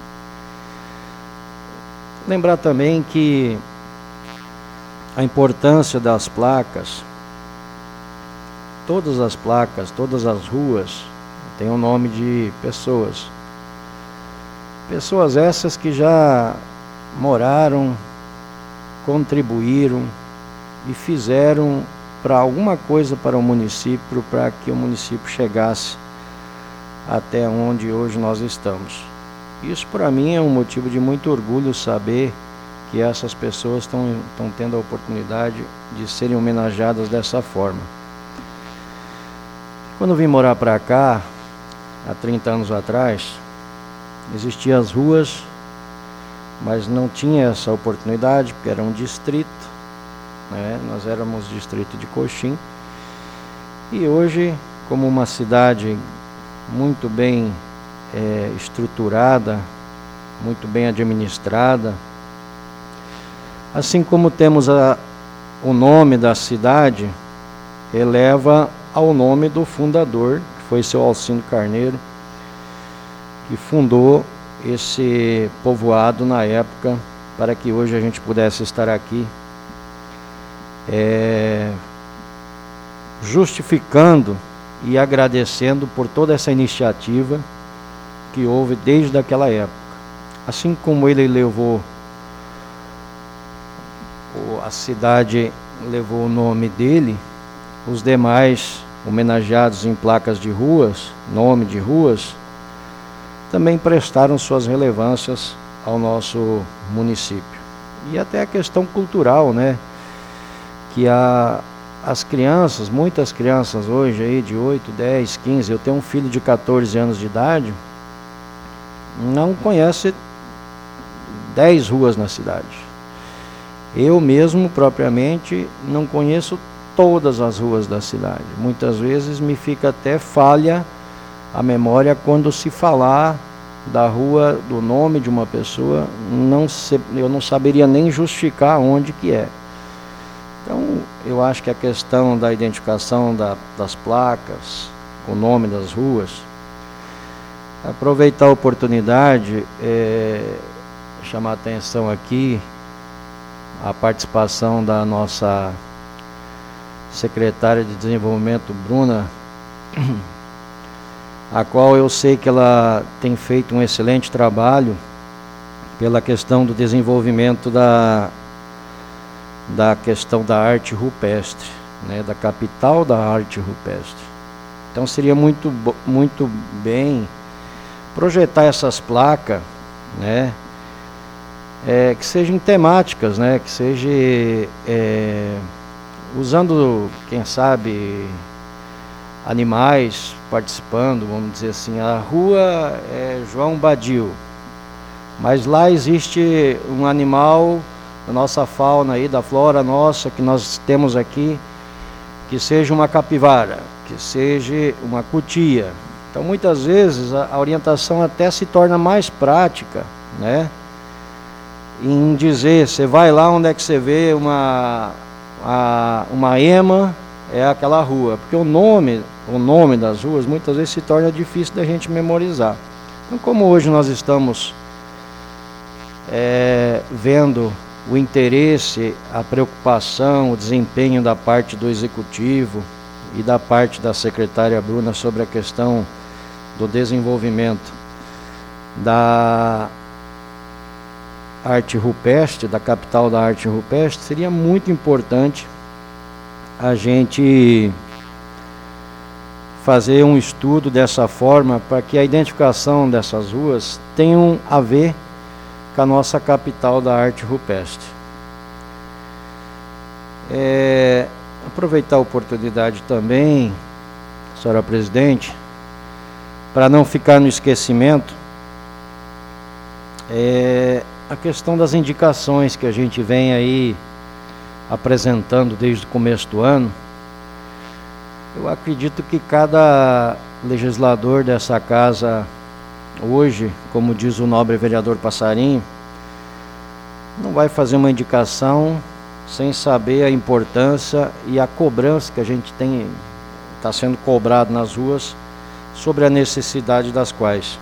Lembrar também que a importância das placas, todas as placas, todas as ruas têm o nome de pessoas. Pessoas essas que já moraram, contribuíram e fizeram para alguma coisa para o município, para que o município chegasse até onde hoje nós estamos. Isso para mim é um motivo de muito orgulho saber que essas pessoas estão tendo a oportunidade de serem homenageadas dessa forma. Quando eu vim morar para cá, há 30 anos atrás, existiam as ruas, mas não tinha essa oportunidade, porque era um distrito, né? Nós éramos distrito de Coxim, e hoje, como uma cidade muito bem estruturada, muito bem administrada, assim como temos o nome da cidade, eleva ao nome do fundador, que foi seu Alcindo Carneiro, que fundou esse povoado na época, para que hoje a gente pudesse estar aqui justificando e agradecendo por toda essa iniciativa que houve desde aquela época. Assim como ele levou, a cidade levou o nome dele, os demais homenageados em placas de ruas, nome de ruas, também prestaram suas relevâncias ao nosso município. E até a questão cultural, né? Que as crianças, muitas crianças hoje aí de 8, 10, 15, eu tenho um filho de 14 anos de idade, não conhece 10 ruas na cidade. Eu mesmo, propriamente, não conheço todas as ruas da cidade. Muitas vezes me fica até falha a memória quando se falar da rua, do nome de uma pessoa, eu não saberia nem justificar onde que é. Então, eu acho que a questão da identificação das placas, o nome das ruas, aproveitar a oportunidade, chamar a atenção aqui, a participação da nossa secretária de Desenvolvimento, Bruna, a qual eu sei que ela tem feito um excelente trabalho pela questão do desenvolvimento da questão da arte rupestre, né, da capital da arte rupestre. Então seria muito bem projetar essas placas, né, que sejam temáticas, né, que seja usando, quem sabe, animais participando, vamos dizer assim. A rua é João Badio, mas lá existe um animal da nossa fauna aí, da flora nossa que nós temos aqui, que seja uma capivara, que seja uma cutia. Então muitas vezes a orientação até se torna mais prática, né, em dizer, você vai lá onde é que você vê uma ema, é aquela rua, porque o nome das ruas muitas vezes se torna difícil da gente memorizar. Então, como hoje nós estamos vendo o interesse, a preocupação, o desempenho da parte do executivo e da parte da secretária Bruna sobre a questão do desenvolvimento da arte rupestre, da capital da arte rupestre, seria muito importante a gente fazer um estudo dessa forma para que a identificação dessas ruas tenham a ver com a nossa capital da arte rupestre. Aproveitar a oportunidade também, senhora presidente, para não ficar no esquecimento, a questão das indicações que a gente vem aí apresentando desde o começo do ano. Eu acredito que cada legislador dessa casa hoje, como diz o nobre vereador Passarinho, não vai fazer uma indicação sem saber a importância e a cobrança que a gente está sendo cobrado nas ruas sobre a necessidade das quais.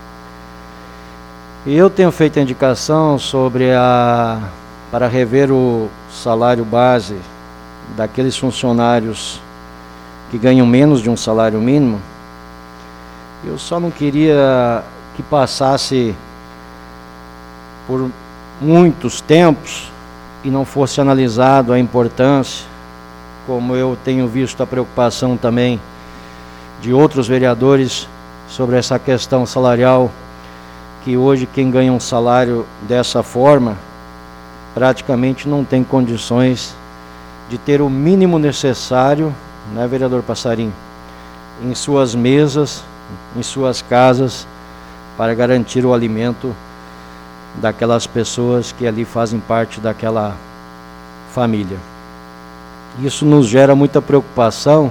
E eu tenho feito a indicação sobre para rever o salário base daqueles funcionários que ganham menos de um salário mínimo. Eu só não queria que passasse por muitos tempos e não fosse analisado a importância, como eu tenho visto a preocupação também de outros vereadores sobre essa questão salarial, que hoje quem ganha um salário dessa forma praticamente não tem condições de ter o mínimo necessário, né, vereador Passarinho, em suas mesas, em suas casas, para garantir o alimento daquelas pessoas que ali fazem parte daquela família. Isso nos gera muita preocupação,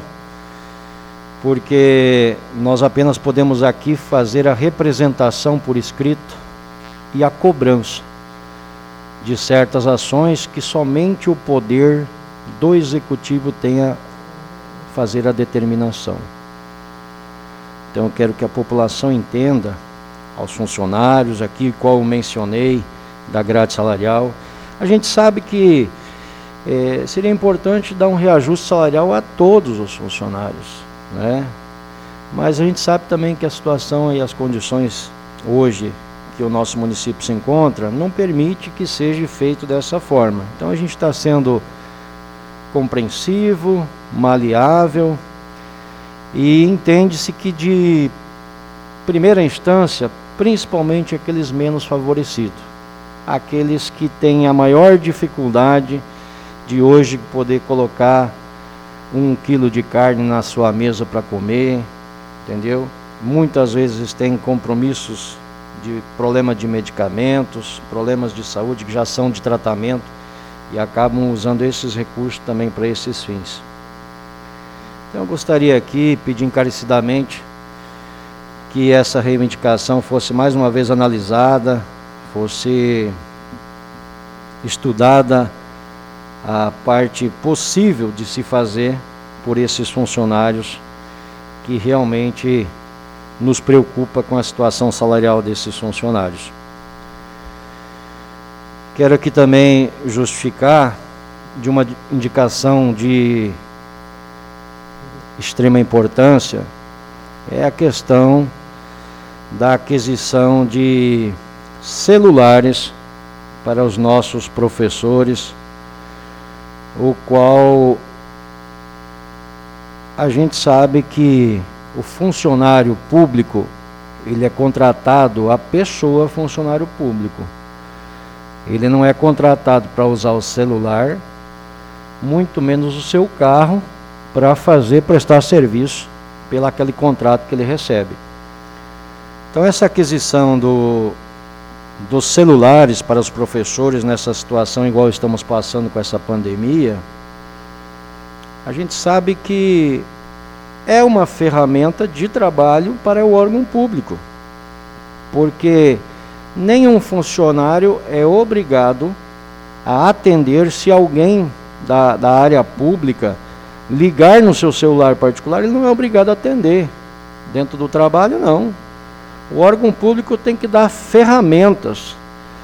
porque nós apenas podemos aqui fazer a representação por escrito e a cobrança de certas ações que somente o poder do executivo tem a fazer a determinação. Então eu quero que a população entenda, aos funcionários aqui, qual eu mencionei, da grade salarial. A gente sabe que seria importante dar um reajuste salarial a todos os funcionários, né? Mas a gente sabe também que a situação e as condições hoje que o nosso município se encontra não permite que seja feito dessa forma. Então a gente está sendo compreensivo, maleável, E entende-se que, de primeira instância, principalmente aqueles menos favorecidos, aqueles que têm a maior dificuldade de hoje poder colocar 1 quilo de carne na sua mesa para comer, entendeu? Muitas vezes tem compromissos de problema de medicamentos, problemas de saúde que já são de tratamento e acabam usando esses recursos também para esses fins. Então eu gostaria aqui, pedir encarecidamente, que essa reivindicação fosse mais uma vez analisada, fosse estudada a parte possível de se fazer por esses funcionários que realmente nos preocupa com a situação salarial desses funcionários. Quero aqui também justificar de uma indicação de extrema importância, é a questão da aquisição de celulares para os nossos professores, o qual a gente sabe que o funcionário público, ele é contratado, a pessoa funcionário público. Ele não é contratado para usar o celular, muito menos o seu carro, para prestar serviço pelo aquele contrato que ele recebe. Então essa aquisição dos celulares para os professores nessa situação igual estamos passando com essa pandemia, a gente sabe que é uma ferramenta de trabalho para o órgão público, porque nenhum funcionário é obrigado a atender se alguém da área pública ligar no seu celular particular, ele não é obrigado a atender. Dentro do trabalho, não. O órgão público tem que dar ferramentas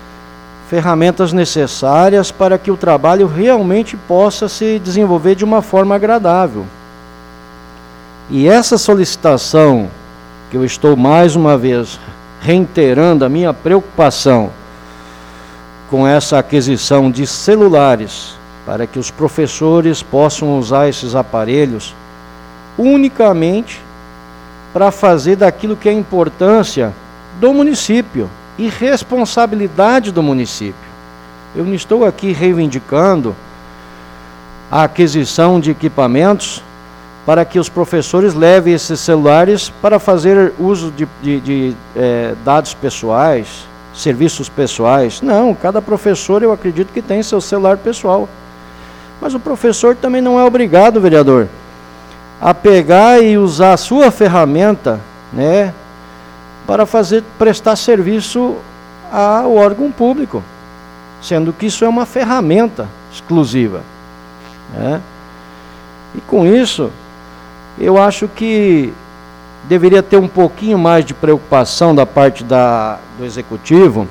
necessárias para que o trabalho realmente possa se desenvolver de uma forma agradável. E essa solicitação, que eu estou mais uma vez reiterando a minha preocupação com essa aquisição de celulares, para que os professores possam usar esses aparelhos unicamente para fazer daquilo que é importância do município e responsabilidade do município. Eu não estou aqui reivindicando a aquisição de equipamentos para que os professores levem esses celulares para fazer uso de dados pessoais, serviços pessoais. Não, cada professor, eu acredito que tem seu celular pessoal. Mas o professor também não é obrigado, vereador, a pegar e usar a sua ferramenta, né, para prestar serviço ao órgão público, sendo que isso é uma ferramenta exclusiva, né? E com isso, eu acho que deveria ter um pouquinho mais de preocupação da parte do executivo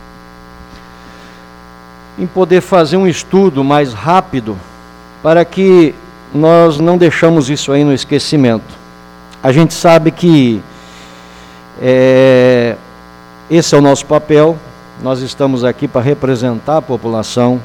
em poder fazer um estudo mais rápido para que nós não deixamos isso aí no esquecimento. A gente sabe que esse é o nosso papel, nós estamos aqui para representar a população,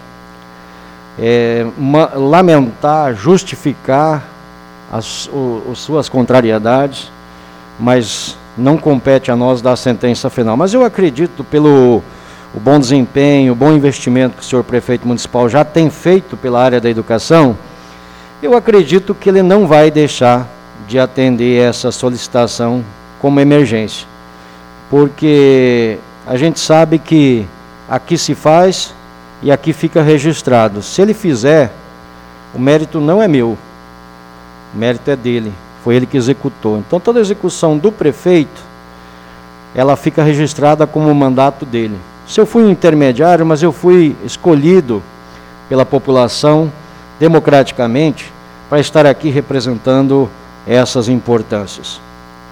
lamentar, justificar as suas contrariedades, mas não compete a nós dar a sentença final. Mas eu acredito, pelo o bom desempenho, o bom investimento que o senhor prefeito municipal já tem feito pela área da educação, eu acredito que ele não vai deixar de atender essa solicitação como emergência, porque a gente sabe que aqui se faz e aqui fica registrado. Se ele fizer, o mérito não é meu, o mérito é dele, foi ele que executou. Então toda a execução do prefeito, ela fica registrada como o mandato dele. Se eu fui um intermediário, mas eu fui escolhido pela população democraticamente para estar aqui representando essas importâncias.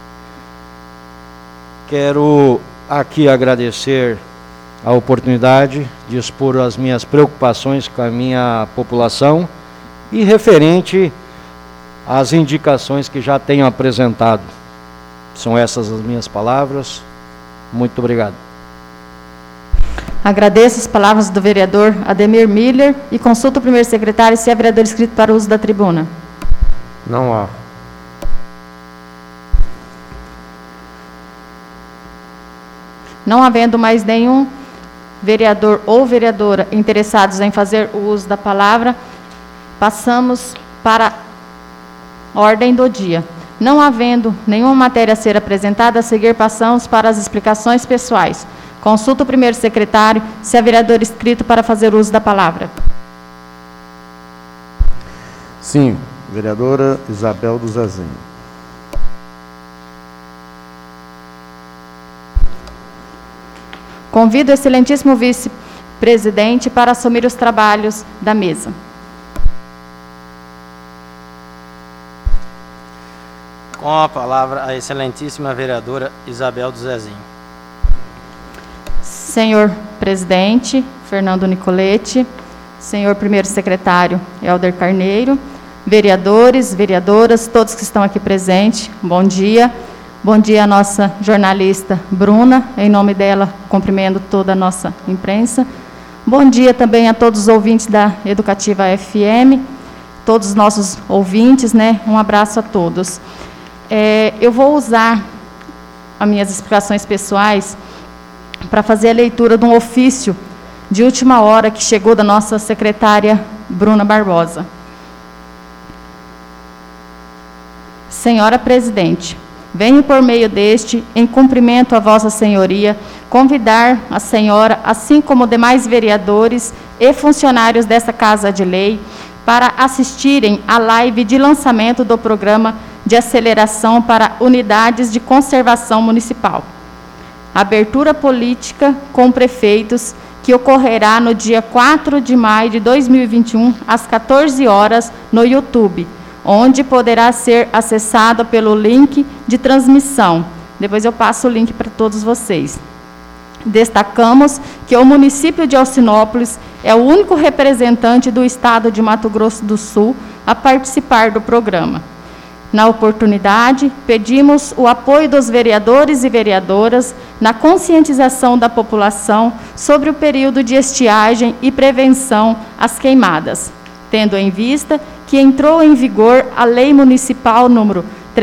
Quero aqui agradecer a oportunidade de expor as minhas preocupações com a minha população e referente às indicações que já tenho apresentado. São essas as minhas palavras. Muito obrigado. Agradeço as palavras do vereador Ademir Miller e consulto o primeiro secretário se é vereador inscrito para o uso da tribuna. Não há. Não havendo mais nenhum vereador ou vereadora interessados em fazer o uso da palavra, passamos para a ordem do dia. Não havendo nenhuma matéria a ser apresentada, a seguir passamos para as explicações pessoais. Consulta o primeiro secretário se há vereador inscrito para fazer uso da palavra. Sim, vereadora Isabel do Zezinho. Convido o excelentíssimo vice-presidente para assumir os trabalhos da mesa. Com a palavra, a excelentíssima vereadora Isabel do Zezinho. Senhor presidente, Fernando Nicoletti, senhor primeiro secretário, Helder Carneiro, vereadores, vereadoras, todos que estão aqui presentes, bom dia. Bom dia à nossa jornalista Bruna, em nome dela, cumprimento toda a nossa imprensa. Bom dia também a todos os ouvintes da Educativa FM, todos os nossos ouvintes, né? Um abraço a todos. Eu vou usar as minhas explicações pessoais para fazer a leitura de um ofício de última hora que chegou da nossa secretária Bruna Barbosa. Senhora Presidente, venho por meio deste, em cumprimento a Vossa Senhoria, convidar a senhora, assim como demais vereadores e funcionários desta Casa de Lei, para assistirem à live de lançamento do programa de aceleração para unidades de conservação municipal. Abertura política com prefeitos, que ocorrerá no dia 4 de maio de 2021, às 14 horas, no YouTube, onde poderá ser acessado pelo link de transmissão. Depois eu passo o link para todos vocês. Destacamos que o município de Alcinópolis é o único representante do estado de Mato Grosso do Sul a participar do programa. Na oportunidade, pedimos o apoio dos vereadores e vereadoras na conscientização da população sobre o período de estiagem e prevenção às queimadas, tendo em vista que entrou em vigor a Lei Municipal número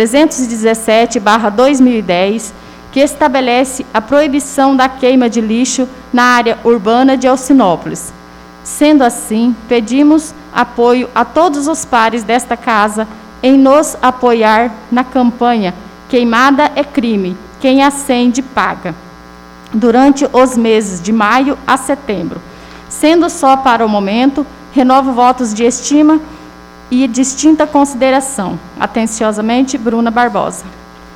317/2010, que estabelece a proibição da queima de lixo na área urbana de Alcinópolis. Sendo assim, pedimos apoio a todos os pares desta casa em nos apoiar na campanha Queimada é Crime, quem acende paga, durante os meses de maio a setembro. Sendo só para o momento, renovo votos de estima e distinta consideração. Atenciosamente, Bruna Barbosa.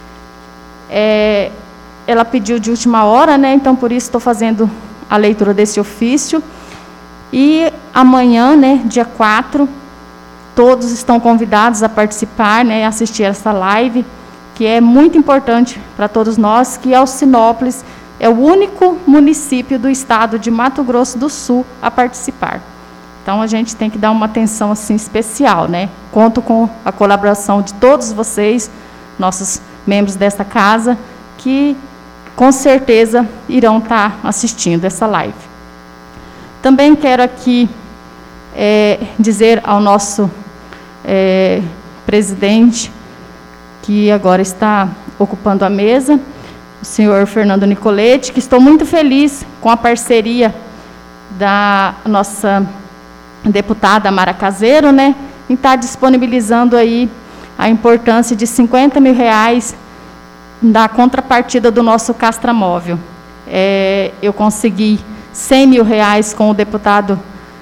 Ela pediu de última hora, né? Então, por isso, estou fazendo a leitura desse ofício. E amanhã, né, dia 4, todos estão convidados a participar, né, assistir essa live, que é muito importante para todos nós, que Alcinópolis é o único município do estado de Mato Grosso do Sul a participar. Então, a gente tem que dar uma atenção assim, especial, né? Conto com a colaboração de todos vocês, nossos membros desta casa, que com certeza irão estar assistindo essa live. Também quero aqui dizer ao nosso presidente, que agora está ocupando a mesa, o senhor Fernando Nicoletti, que estou muito feliz com a parceria da nossa deputada Mara Caseiro, né, em estar disponibilizando aí a importância de R$50 mil da contrapartida do nosso castramóvel. Eu consegui R$100 mil com o deputado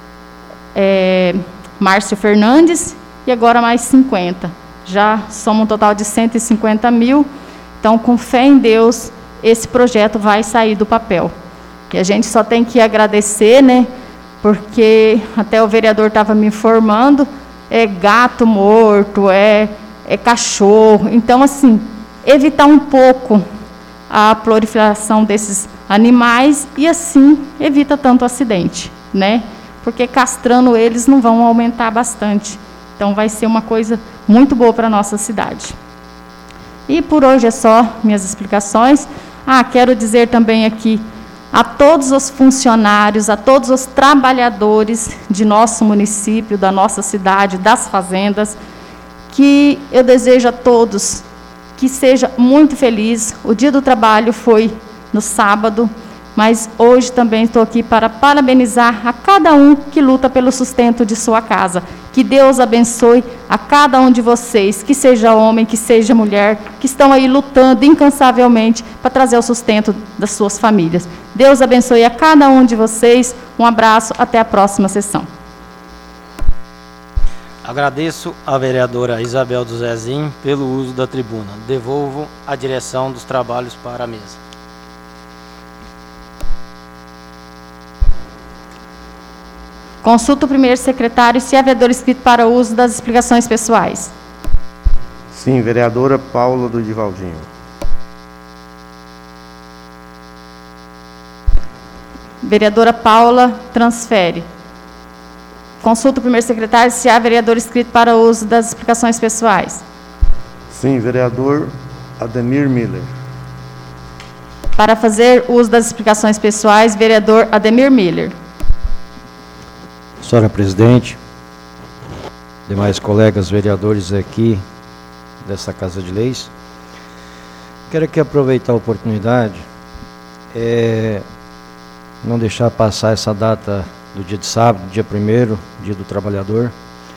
Márcio Fernandes e agora mais 50. Já soma um total de R$150 mil. Então, com fé em Deus, esse projeto vai sair do papel. E a gente só tem que agradecer, né? Porque até o vereador estava me informando, gato morto, cachorro. Então, assim, evitar um pouco a proliferação desses animais e, assim, evita tanto acidente, né? Porque castrando eles não vão aumentar bastante. Então, vai ser uma coisa muito boa para a nossa cidade. E por hoje é só minhas explicações. Quero dizer também aqui a todos os funcionários, a todos os trabalhadores de nosso município, da nossa cidade, das fazendas, que eu desejo a todos que seja muito feliz. O Dia do Trabalho foi no sábado, mas hoje também estou aqui para parabenizar a cada um que luta pelo sustento de sua casa. Que Deus abençoe a cada um de vocês, que seja homem, que seja mulher, que estão aí lutando incansavelmente para trazer o sustento das suas famílias. Deus abençoe a cada um de vocês. Um abraço, até a próxima sessão. Agradeço à vereadora Isabel do Zezinho pelo uso da tribuna. Devolvo a direção dos trabalhos para a mesa. Consulta o primeiro secretário se há vereador inscrito para o uso das explicações pessoais. Sim, vereadora Paula do Divaldinho. Vereadora Paula transfere. Consulta o primeiro secretário se há vereador inscrito para o uso das explicações pessoais. Sim, vereador Ademir Miller. Para fazer uso das explicações pessoais, vereador Ademir Miller. Senhora presidente, demais colegas vereadores aqui dessa Casa de Leis, quero aqui aproveitar a oportunidade, não deixar passar essa data do dia de sábado, dia 1º, dia do trabalhador,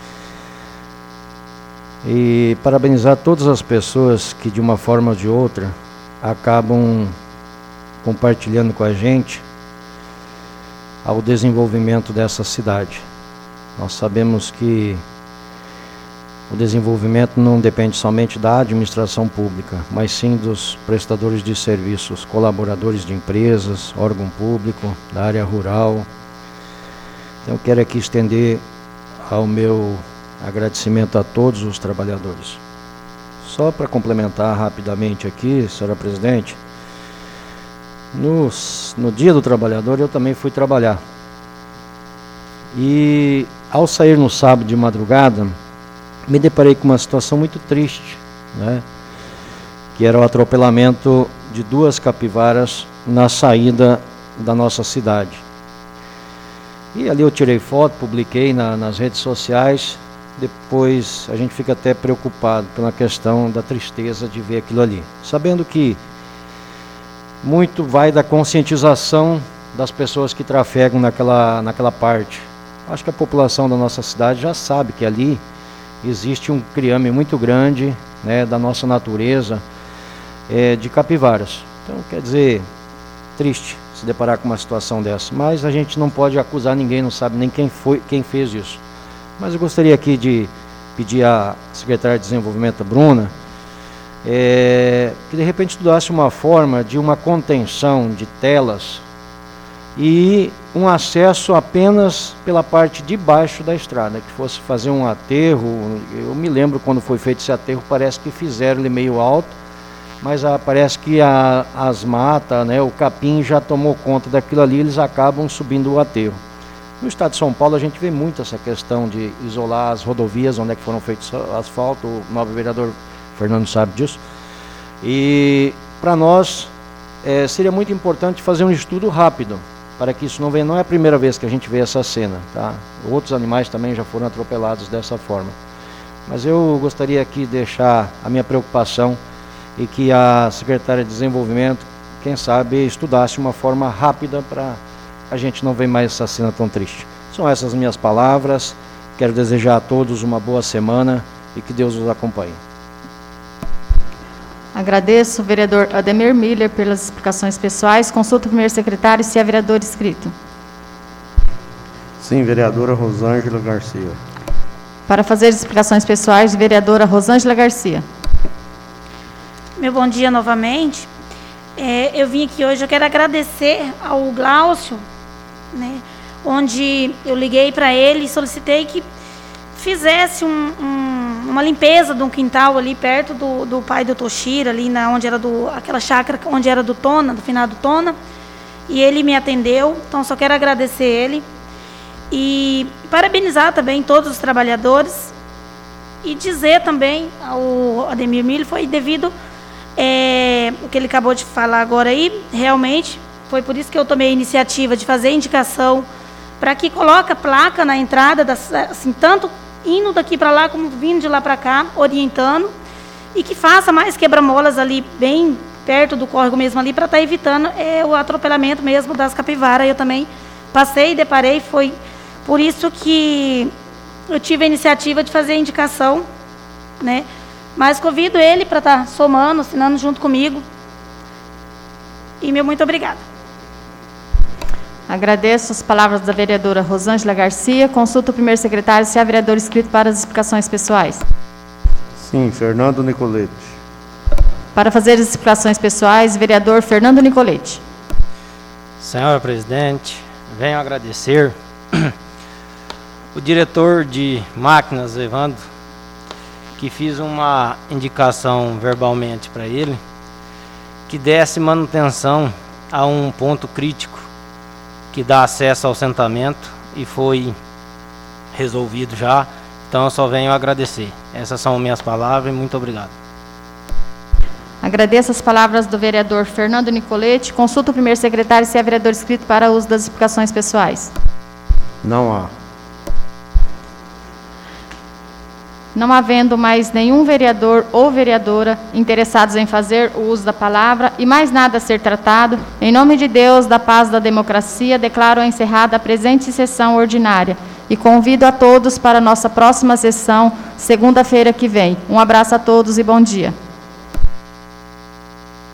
e parabenizar todas as pessoas que de uma forma ou de outra acabam compartilhando com a gente ao desenvolvimento dessa cidade. Nós sabemos que o desenvolvimento não depende somente da administração pública, mas sim dos prestadores de serviços, colaboradores de empresas, órgão público, da área rural. Então eu quero aqui estender ao meu agradecimento a todos os trabalhadores. Só para complementar rapidamente aqui, senhora presidente, no dia do trabalhador eu também fui trabalhar. E ao sair no sábado de madrugada, me deparei com uma situação muito triste, né? Que era o atropelamento de 2 capivaras na saída da nossa cidade. E ali eu tirei foto, publiquei nas redes sociais. Depois a gente fica até preocupado pela questão da tristeza de ver aquilo ali, sabendo que muito vai da conscientização das pessoas que trafegam naquela parte. Acho que a população da nossa cidade já sabe que ali existe um criame muito grande, né, da nossa natureza, de capivaras. Então, quer dizer, triste se deparar com uma situação dessa, mas a gente não pode acusar ninguém, não sabe nem quem fez isso. Mas eu gostaria aqui de pedir à secretária de Desenvolvimento, Bruna, que de repente estudasse uma forma de uma contenção de telas e um acesso apenas pela parte de baixo da estrada, que fosse fazer um aterro. Eu me lembro quando foi feito esse aterro, parece que fizeram ele meio alto, mas parece que as matas, né, o capim já tomou conta daquilo ali, eles acabam subindo o aterro. No estado de São Paulo a gente vê muito essa questão de isolar as rodovias onde é que foram feitos asfalto. O novo vereador Fernando sabe disso. E para nós seria muito importante fazer um estudo rápido, para que isso não venha. Não é a primeira vez que a gente vê essa cena, tá? Outros animais também já foram atropelados dessa forma. Mas eu gostaria aqui de deixar a minha preocupação e que a secretária de Desenvolvimento, quem sabe, estudasse uma forma rápida para a gente não ver mais essa cena tão triste. São essas minhas palavras. Quero desejar a todos uma boa semana e que Deus os acompanhe. Agradeço o vereador Ademir Miller pelas explicações pessoais. Consulta o primeiro secretário se há vereador inscrito. Sim, vereadora Rosângela Garcia. Para fazer as explicações pessoais, vereadora Rosângela Garcia. Meu bom dia novamente. Eu vim aqui hoje, eu quero agradecer ao Glaucio, né, onde eu liguei para ele e solicitei que fizesse uma limpeza de um quintal ali perto do pai do Toshiro, ali onde era aquela chácara onde era do Tona, do finado Tona, e ele me atendeu. Então só quero agradecer ele e parabenizar também todos os trabalhadores e dizer também ao Ademir Miller, foi devido o que ele acabou de falar agora aí, realmente foi por isso que eu tomei a iniciativa de fazer a indicação para que coloque a placa na entrada, assim, tanto indo daqui para lá como vindo de lá para cá, orientando, e que faça mais quebra-molas ali bem perto do córrego mesmo ali, para estar evitando o atropelamento mesmo das capivaras. Eu também passei e deparei, foi por isso que eu tive a iniciativa de fazer a indicação, né? Mas convido ele para estar somando, assinando junto comigo. E meu muito obrigada. Agradeço as palavras da vereadora Rosângela Garcia. Consulta o primeiro secretário se há vereador inscrito para as explicações pessoais. Sim, Fernando Nicolete. Para fazer as explicações pessoais, vereador Fernando Nicolete. Senhora presidente, venho agradecer o diretor de máquinas, Evandro, que fiz uma indicação verbalmente para ele, que desse manutenção a um ponto crítico que dá acesso ao assentamento, e foi resolvido já, então eu só venho agradecer. Essas são minhas palavras e muito obrigado. Agradeço as palavras do vereador Fernando Nicolete. Consulta o primeiro secretário se há vereador inscrito para uso das explicações pessoais. Não há. Não havendo mais nenhum vereador ou vereadora interessados em fazer o uso da palavra e mais nada a ser tratado, em nome de Deus, da paz e da democracia, declaro encerrada a presente sessão ordinária e convido a todos para a nossa próxima sessão, segunda-feira que vem. Um abraço a todos e bom dia.